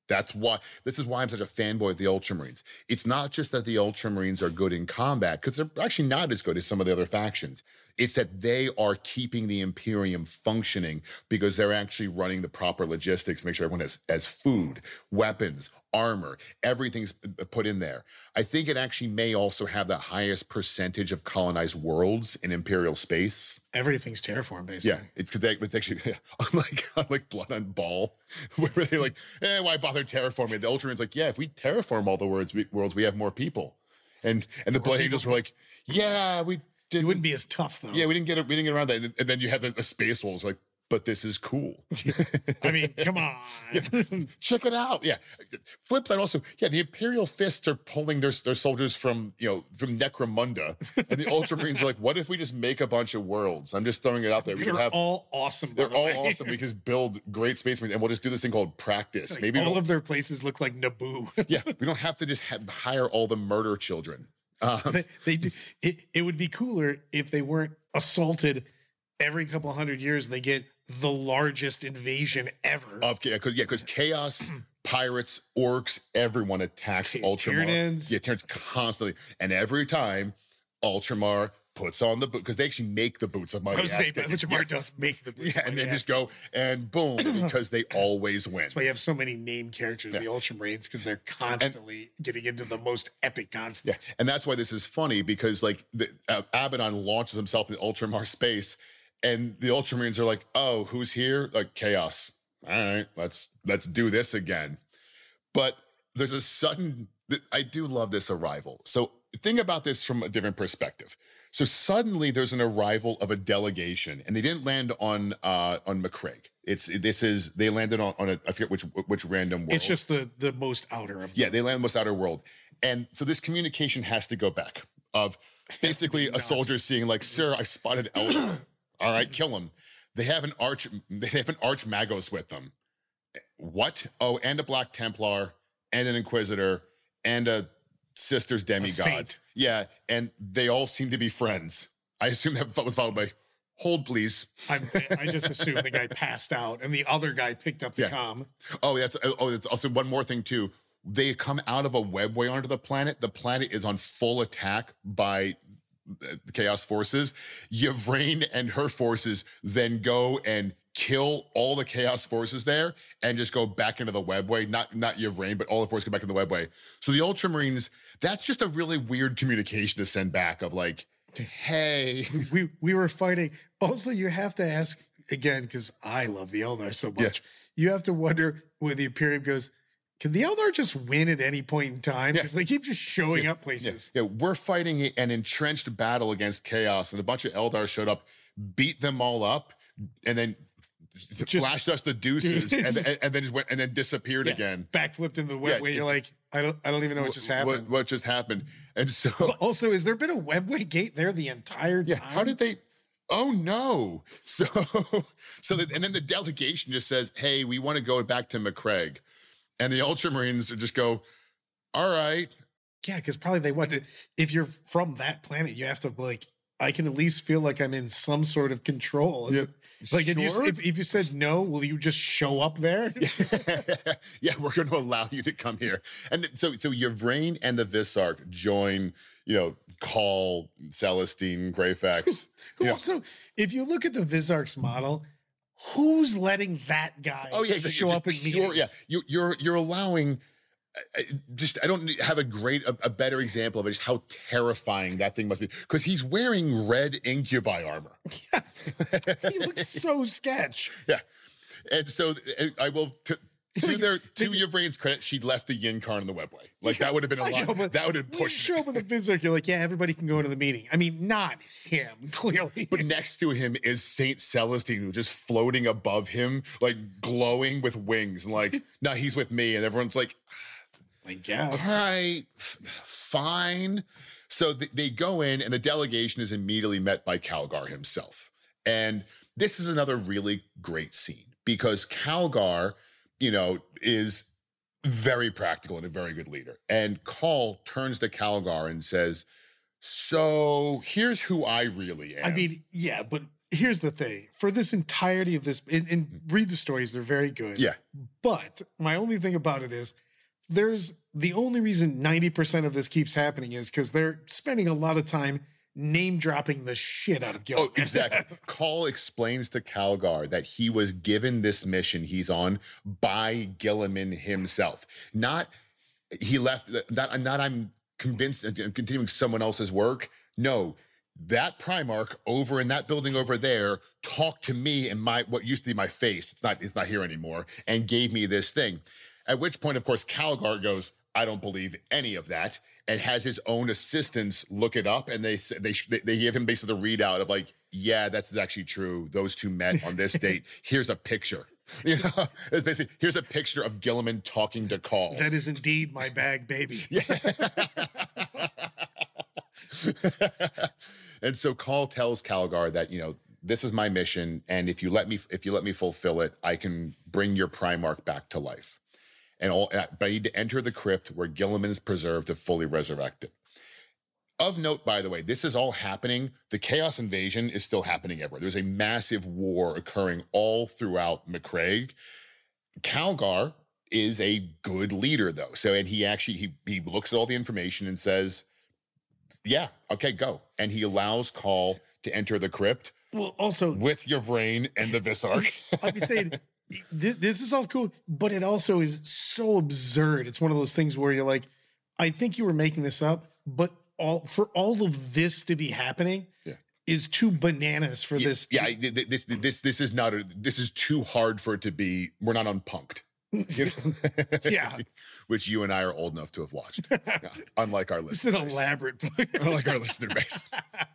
That's why, this is why I'm such a fanboy of the Ultramarines. It's not just that the Ultramarines are good in combat, because they're actually not as good as some of the other factions. It's that they are keeping the Imperium functioning because they're actually running the proper logistics to make sure everyone has, has food, weapons, armor, everything's put in there. I think it actually may also have the highest percentage of colonized worlds in Imperial space. Everything's terraformed, basically. Yeah, it's because it's actually yeah, unlike unlike Blood on Ball, where they're like, "Eh, why bother terraforming?" The Ultramarines like, "Yeah, if we terraform all the worlds, we, worlds, we have more people." And and the Blood Angels were like, "Yeah, we did." It wouldn't be as tough though. Yeah, we didn't get it. We didn't get around that. And, and then you have the, the Space Wolves like, "But this is cool." I mean, come on. Yeah, check it out. Yeah. Flip side also, yeah, the Imperial Fists are pulling their, their soldiers from, you know, from Necromunda. And the Ultramarines are like, what if we just make a bunch of worlds? I'm just throwing it out there. We They're can have, all awesome. by they're the all way. awesome. We can just build great Space Marines and we'll just do this thing called practice. Like, Maybe all we'll- of their places look like Naboo. yeah, we don't have to just have, hire all the murder children. Um, they, they do. It, it would be cooler if they weren't assaulted every couple hundred years. They get the largest invasion ever. of because yeah, because chaos, pirates, orcs, everyone attacks Ty- Ultramar. Tyranids. Yeah, Tyranids constantly, and every time Ultramar puts on the boot because they actually make the boots of Mighty I was saying, Aztec. but Ultramar yeah. does make the boots. Yeah, and then just go and boom because they always win. That's why you have so many named characters, Yeah. the Ultramarines, because they're constantly getting into the most epic Yeah, conflicts. and that's why this is funny because like the, uh, Abaddon launches himself in Ultramar space, and the Ultramarines are like, "Oh, who's here?" Like chaos. All right, let's let's do this again. But there's a sudden. I do love this arrival. So think about this from a different perspective. So suddenly there's an arrival of a delegation, and they didn't land on uh, on McCraig. It's this is they landed on on a I forget which which random world. It's just the the most outer of Yeah, them. they land most outer world. And so this communication has to go back of basically a Nuts. soldier seeing like, "Sir, I spotted Eldar." All right, kill him. They have an arch they have an arch magos with them. What? Oh, and a Black Templar and an Inquisitor and a Sisters demigod. saint. Yeah, and they all seem to be friends. I assume that was followed by hold please. I'm, I just assumed the guy passed out and the other guy picked up the Yeah. comm. Oh, that's oh, that's also one more thing too. They come out of a webway onto the planet. The planet is on full attack by the Chaos forces. Yvraine and her forces then go and kill all the Chaos forces there and just go back into the webway. Not not Yvraine, but all the forces go back in the webway. So the Ultramarines, that's just a really weird communication to send back of like, hey. We we were fighting. Also, you have to ask again, because I love the Eldar so much. You have to wonder where the Imperium goes, can the Eldar just win at any point in time? Yeah. Because they keep just showing up Yeah, places. yeah, we're fighting an entrenched battle against Chaos, and a bunch of Eldar showed up, beat them all up, and then Just- flashed us the deuces, and, and, and then just went and then disappeared Yeah, again. Backflipped in the Yeah, web way. it- You're like, I don't I don't even know what just happened. What, what just happened? And so, Also, has there been a webway gate there the entire yeah, time? how did they? Oh no! So, so that, and then the delegation just says, "Hey, we want to go back to McCraig," and the Ultramarines just go, "All right." Yeah, because probably they want to. If you're from that planet, you have to like. I can at least feel like I'm in some sort of control. Is Yeah. it- Like if you Sure. if, if you said no, will you just show up there? Yeah, we're going to allow you to come here. And so, so Yvraine and the Visarch join, you know, Call, Celestine, Greyfax. Who you know. also, if you look at the Visarch's model, who's letting that guy Oh yeah, to just- show just up in pure- meetings? Yeah, you, you're you're allowing. I- I- Just I don't have a great a, a better example of it. Just how terrifying that thing must be because he's wearing red incubi armor. Yes. He looks so sketch. Yeah, and so uh, I will. T- to Like, their to like- Yvraine's credit, she left the yin card in the webway. Like that would have been a I lot. know, but That would have when you pushed. show up with a Visarch, you're like, yeah, everybody can go into the meeting. I mean, not him, clearly. But next to him is Saint Celestine, who's just floating above him, like glowing with wings. And like, no, he's with me. And everyone's like, I guess. all right, f- fine. So th- they go in, and the delegation is immediately met by Calgar himself. And this is another really great scene because Calgar, you know, is very practical and a very good leader. And Call turns to Calgar and says, so here's who I really am. I mean, yeah, but here's the thing. For this entirety of this, and, and read the stories, they're very good. Yeah. But my only thing about it is there's the only reason ninety percent of this keeps happening is because they're spending a lot of time name dropping the shit out of Gilliman. Oh, exactly. Call explains to Calgar that he was given this mission he's on by Gilliman himself. Not he left, not, not I'm convinced I'm continuing someone else's work. No, that Primarch over in that building over there talked to me in my what used to be my face. It's not, it's not here anymore, and gave me this thing. At which point, of course, Calgar goes, I don't believe any of that, and has his own assistants look it up, and they they they give him basically the readout of like, yeah, that's actually true. Those two met on this date. Here's a picture. You know, it's basically here's a picture of Gilliman talking to Call. That is indeed my bag, baby. Yeah. And so Call tells Calgar that, you know, this is my mission, and if you let me if you let me fulfill it, I can bring your Primarch back to life. And all, but I need to enter the crypt where Gilliman is preserved to fully resurrect it. Of note, by the way, this is all happening. The Chaos Invasion is still happening everywhere. There's a massive war occurring all throughout McCraig. Calgar is a good leader, though. So, and he actually, he, he looks at all the information and says, yeah, okay, go. And he allows Call to enter the crypt. Well, also with Yvraine and the Visarch. I'd be saying, this is all cool, but it also is so absurd. It's one of those things where you're like, I think you were making this up, but all for all of this to be happening yeah. is too bananas for yeah, this. Yeah, this this this is not a, this is too hard for it to be. We're not unpunked. You know? Yeah, which you and I are old enough to have watched. Yeah. Unlike our it's listener an base. elaborate book. Unlike our listener base.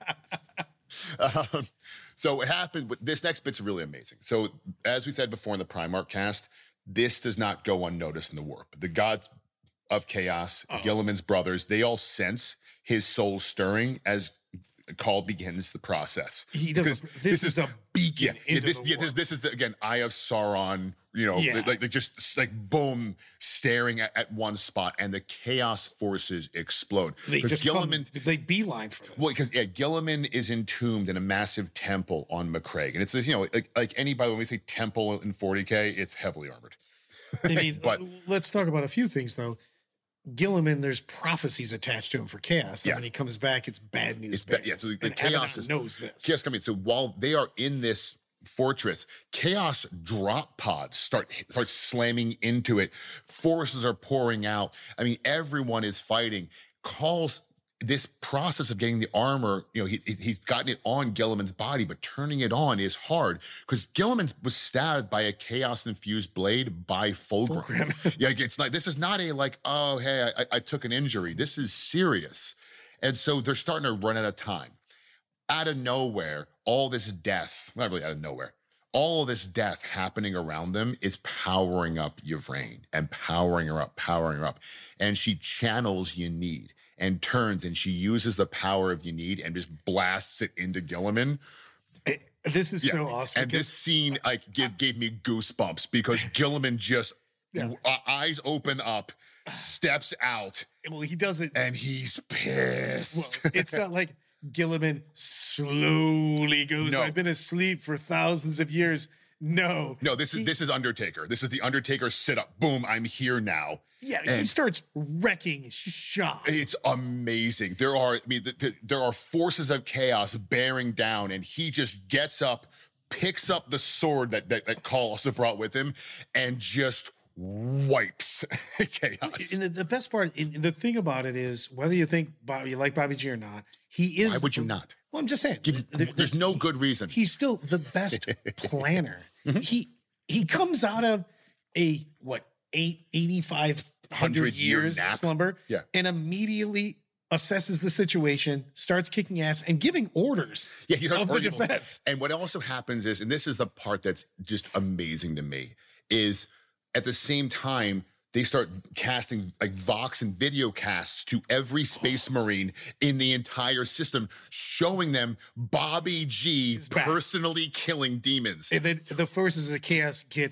Um, so what happened, this next bit's really amazing. So as we said before in the Primarch cast, this does not go unnoticed in the warp. The gods of chaos, oh. Gilliman's brothers, they all sense his soul stirring as Call begins the process. He does. This, this is a beacon. Yeah, into yeah, this, the yeah this, this is the, again, Eye of Sauron. You know, yeah. like, like just like boom, staring at, at one spot, and the chaos forces explode. They just Gilliman, come, they beeline for this. Well, because yeah, Gilliman is entombed in a massive temple on McCraig, and it's you know like like any by the way when we say temple in forty K, it's heavily armored. I mean, but let's talk about a few things though. Gilliman, there's prophecies attached to him for chaos. Yeah. When he comes back, it's bad news. It's bad. Yeah, so the, the chaos is, knows this. Chaos coming. So while they are in this fortress, chaos drop pods start start slamming into it. Forces are pouring out. I mean, everyone is fighting. Calls this process of getting the armor, you know, he, he's gotten it on Gilliman's body, but turning it on is hard because Gilliman was stabbed by a chaos-infused blade by Fulgrim. Fulgrim. Yeah, it's like, this is not a like, oh, hey, I, I took an injury. This is serious. And so they're starting to run out of time. Out of nowhere, all this death, not really out of nowhere, all of this death happening around them is powering up Yvraine and powering her up, powering her up. And she channels Ynede and turns and she uses the power of Ynede and just blasts it into Gilliman. It, this is yeah. so awesome. And this scene like gave, gave me goosebumps because Gilliman just yeah. uh, eyes open up, steps out. Well, he does it. And he's pissed. Well, it's not like Gilliman slowly goes, no. I've been asleep for thousands of years. No. No, this is he, this is Undertaker. This is the Undertaker sit up. Boom, I'm here now. Yeah, and he starts wrecking shop. It's amazing. There are, I mean, the, the, there are forces of chaos bearing down, and he just gets up, picks up the sword that that, that Call also brought with him, and just wipes chaos. And the, the best part, and the thing about it is, whether you think Bobby, you like Bobby G or not, he is. Why would you not? Well, I'm just saying. Give, the, there's no good reason. He's still the best planner. Mm-hmm. He he comes out of a what eight eighty-five hundred years nap. slumber, yeah. and immediately assesses the situation, starts kicking ass, and giving orders yeah, he of the defense. And what also happens is, and this is the part that's just amazing to me, is at the same time, they start casting like Vox and video casts to every Space Marine in the entire system, showing them Bobby G personally killing demons. And then the forces of the Chaos get yeah.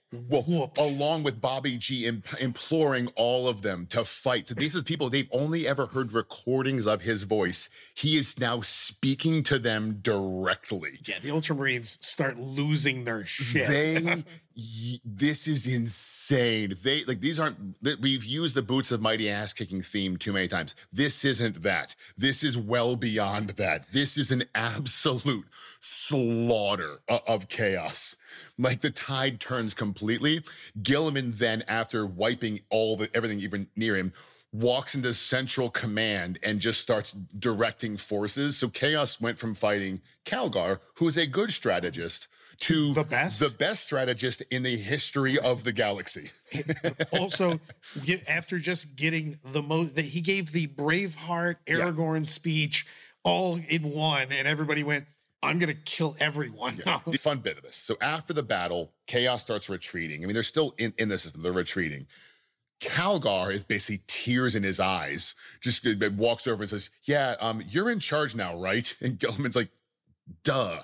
well, whooped. along with Bobby G im- imploring all of them to fight. So these are people, they've only ever heard recordings of his voice. He is now speaking to them directly. Yeah, the Ultramarines start losing their shit. They, y- this is insane. They, like, these aren't, th- we've used the Boots of Mighty Ass Kicking theme too many times. This isn't that. This is well beyond that. This is an absolute slaughter of, of chaos. Like, the tide turns completely. Gilliman then, after wiping all the everything even near him, walks into Central Command and just starts directing forces. So Chaos went from fighting Calgar, who is a good strategist, to The best? the best strategist in the history of the galaxy. Also, ge- after just getting the most, that he gave the Braveheart Aragorn speech all in one, and everybody went, I'm going to kill everyone. Yeah. The fun bit of this. So after the battle, Chaos starts retreating. I mean, they're still in, in the system. They're retreating. Calgar is basically tears in his eyes, just uh, walks over and says, yeah, um, you're in charge now, right? And Gilliman's like, duh.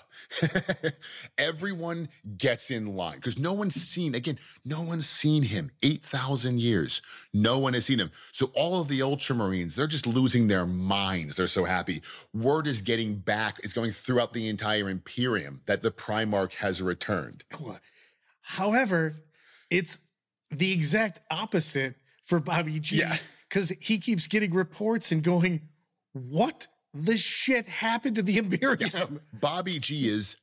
Everyone gets in line because no one's seen, again, no one's seen him. eight thousand years. No one has seen him. So all of the Ultramarines, they're just losing their minds. They're so happy. Word is getting back, is going throughout the entire Imperium that the Primarch has returned. However, it's the exact opposite for Bobby G. Yeah. Because he keeps getting reports and going, what the shit happened to the Imperium? Yes. Bobby G is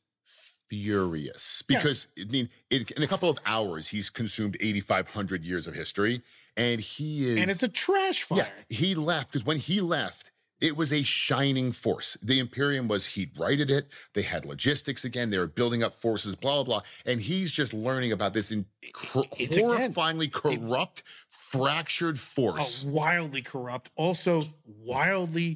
furious because, I mean, in, in a couple of hours, he's consumed eighty-five hundred years of history, and he is... And it's a trash fire. Yeah, he left, because when he left, it was a shining force. The Imperium was, he'd righted it, they had logistics again, they were building up forces, blah, blah, blah, and he's just learning about this in cor- It's again- horrifyingly corrupt, fractured force. Oh, wildly corrupt. Also, wildly,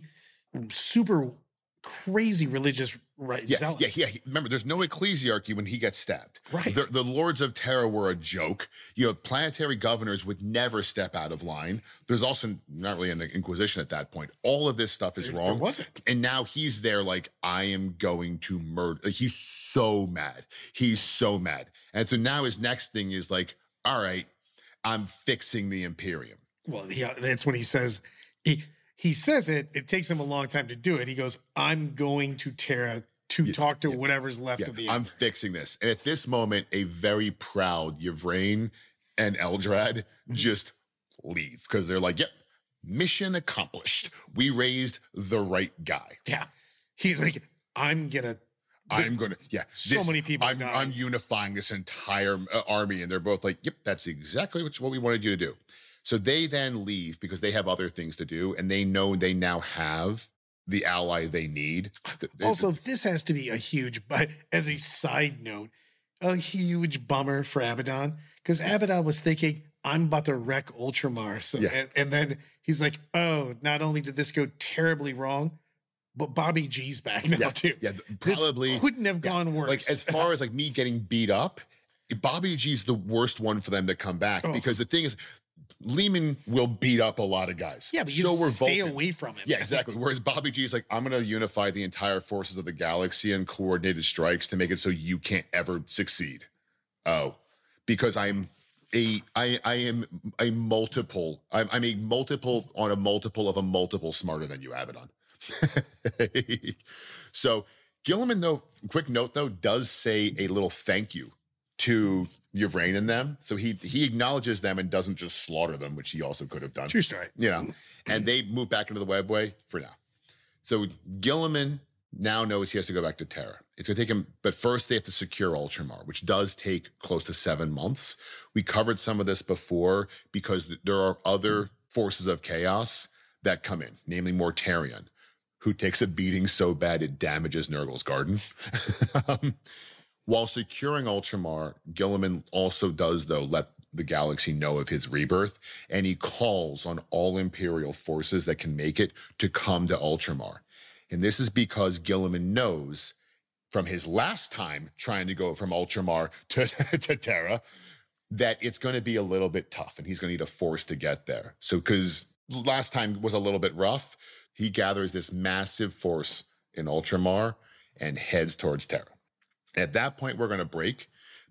super crazy religious right, Yeah, zealots. yeah, yeah. He- Remember, there's no ecclesiarchy when he gets stabbed. Right. The, the Lords of Terra were a joke. You know, planetary governors would never step out of line. There's also not really an Inquisition at that point. All of this stuff is There- wrong. there wasn't. And now he's there like, I am going to murder. Like, he's so mad. He's so mad. And so now his next thing is like, all right, I'm fixing the Imperium. Well, he, that's when he says, he, he says it, it takes him a long time to do it. He goes, I'm going to Terra to talk to whatever's left Yeah, of the I'm Emperor. fixing this. And at this moment, a very proud Yvraine and Eldrad just leave because they're like, yep, mission accomplished. We raised the right guy. Yeah. He's like, I'm going to, I'm going to, yeah. So many people I'm, died. I'm unifying this entire uh, army. And they're both like, yep, that's exactly what, what we wanted you to do. So they then leave because they have other things to do. And they know they now have the ally they need. also, this has to be a huge, but as a side note, a huge bummer for Abaddon because Abaddon was thinking, I'm about to wreck Ultramar. So, Yeah. and, and then he's like, oh, not only did this go terribly wrong, but Bobby G's back now yeah, too. yeah, This probably couldn't have yeah. gone worse. Like, as far as like me getting beat up, Bobby G's the worst one for them to come back Oh. because the thing is, Lehman will beat up a lot of guys. yeah, but you so we're stay Vulcan. away from him. Yeah, exactly. Whereas Bobby G is like, I'm going to unify the entire forces of the galaxy and coordinated strikes to make it so you can't ever succeed. Oh, because I'm a, I, I am a multiple. I'm, I'm a multiple on a multiple of a multiple smarter than you, Abaddon. So Gilliman, though, quick note though, does say a little thank you to Yvraine and them. So he he acknowledges them and doesn't just slaughter them, which he also could have done. True story. You know, and they move back into the webway for now. So Gilliman now knows he has to go back to Terra. It's going to take him, but first they have to secure Ultramar, which does take close to seven months. We covered some of this before because there are other forces of chaos that come in, namely Mortarion, who takes a beating so bad it damages Nurgle's garden. um, while securing Ultramar, Gilliman also does, though, let the galaxy know of his rebirth, and he calls on all Imperial forces that can make it to come to Ultramar. And this is because Gilliman knows from his last time trying to go from Ultramar to, to Terra that it's going to be a little bit tough, and he's going to need a force to get there. So because last time was a little bit rough, he gathers this massive force in Ultramar and heads towards Terra. At that point, we're going to break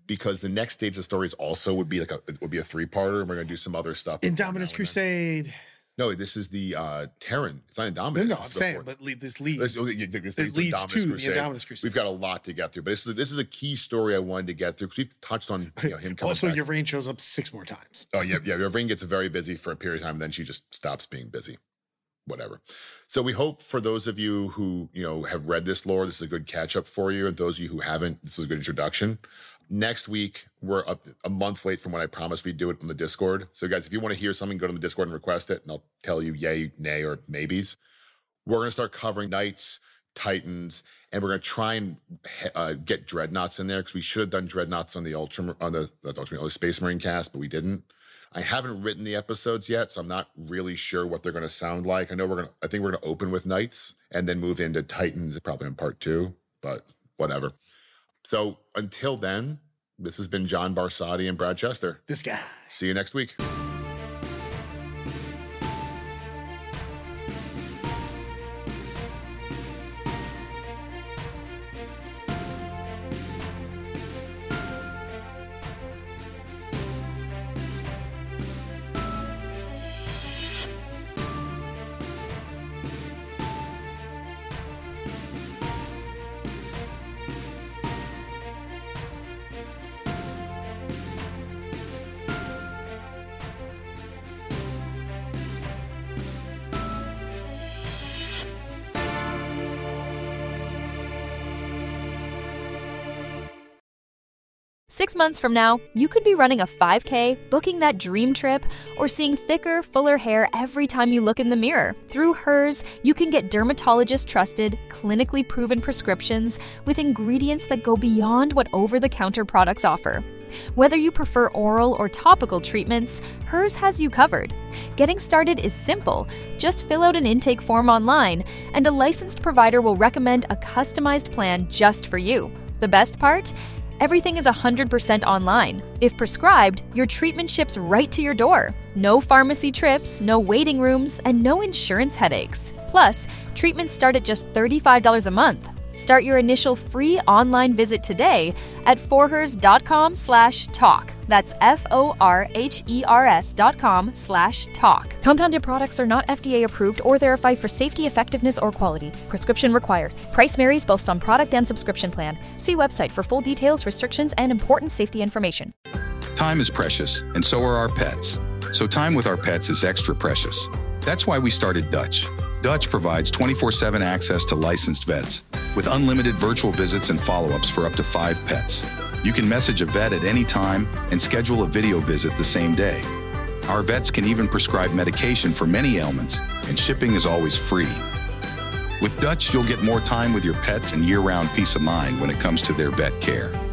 because the next stage of the stories also would be like a it would be a three-parter, and we're going to do some other stuff. before now Indominus and Crusade. then. No, this is the uh, Terran. It's not Indominus. No, no, this I'm is the saying, fourth. but le- this leads. This, oh, yeah, this it leads to the Indominus Crusade. We've got a lot to get through, but this is this is a key story I wanted to get through because we've touched on you know, him coming Also, back. Yvraine shows up six more times. Oh yeah, yeah. Yvraine gets very busy for a period of time, and then she just stops being busy. Whatever. So we hope for those of you who you know have read this lore, this is a good catch up for you, and those of you who haven't, this is a good introduction. Next week, we're up a month late from when I promised we'd do it on the Discord. So guys, if you want to hear something, go to the Discord and request it, and I'll tell you yay, nay, or maybes. We're going to start covering Knights, Titans, and we're going to try and uh, get Dreadnoughts in there because we should have done Dreadnoughts on the Ultra on the, the, on the Space Marine cast, but we didn't. I haven't written the episodes yet, so I'm not really sure what they're going to sound like. I know we're going to, I think we're going to open with Knights and then move into Titans probably in part two, but whatever. So until then, this has been John Barsotti and Brad Chester. This guy. See you next week. Six months from now, you could be running a five K, booking that dream trip, or seeing thicker, fuller hair every time you look in the mirror. Through Hers, you can get dermatologist-trusted, clinically proven prescriptions with ingredients that go beyond what over-the-counter products offer. Whether you prefer oral or topical treatments, Hers has you covered. Getting started is simple. Just fill out an intake form online, and a licensed provider will recommend a customized plan just for you. The best part? Everything is one hundred percent online. If prescribed, your treatment ships right to your door. No pharmacy trips, no waiting rooms, and no insurance headaches. Plus, treatments start at just thirty-five dollars a month. Start your initial free online visit today at forhers.com slash talk. That's F-O-R-H-E-R-S dot com slash talk. Compounded products are not F D A approved or verified for safety, effectiveness, or quality. Prescription required. Price varies based on product and subscription plan. See website for full details, restrictions, and important safety information. Time is precious, and so are our pets. So time with our pets is extra precious. That's why we started Dutch. Dutch provides twenty-four seven access to licensed vets with unlimited virtual visits and follow-ups for up to five pets. You can message a vet at any time and schedule a video visit the same day. Our vets can even prescribe medication for many ailments, and shipping is always free. With Dutch, you'll get more time with your pets and year-round peace of mind when it comes to their vet care.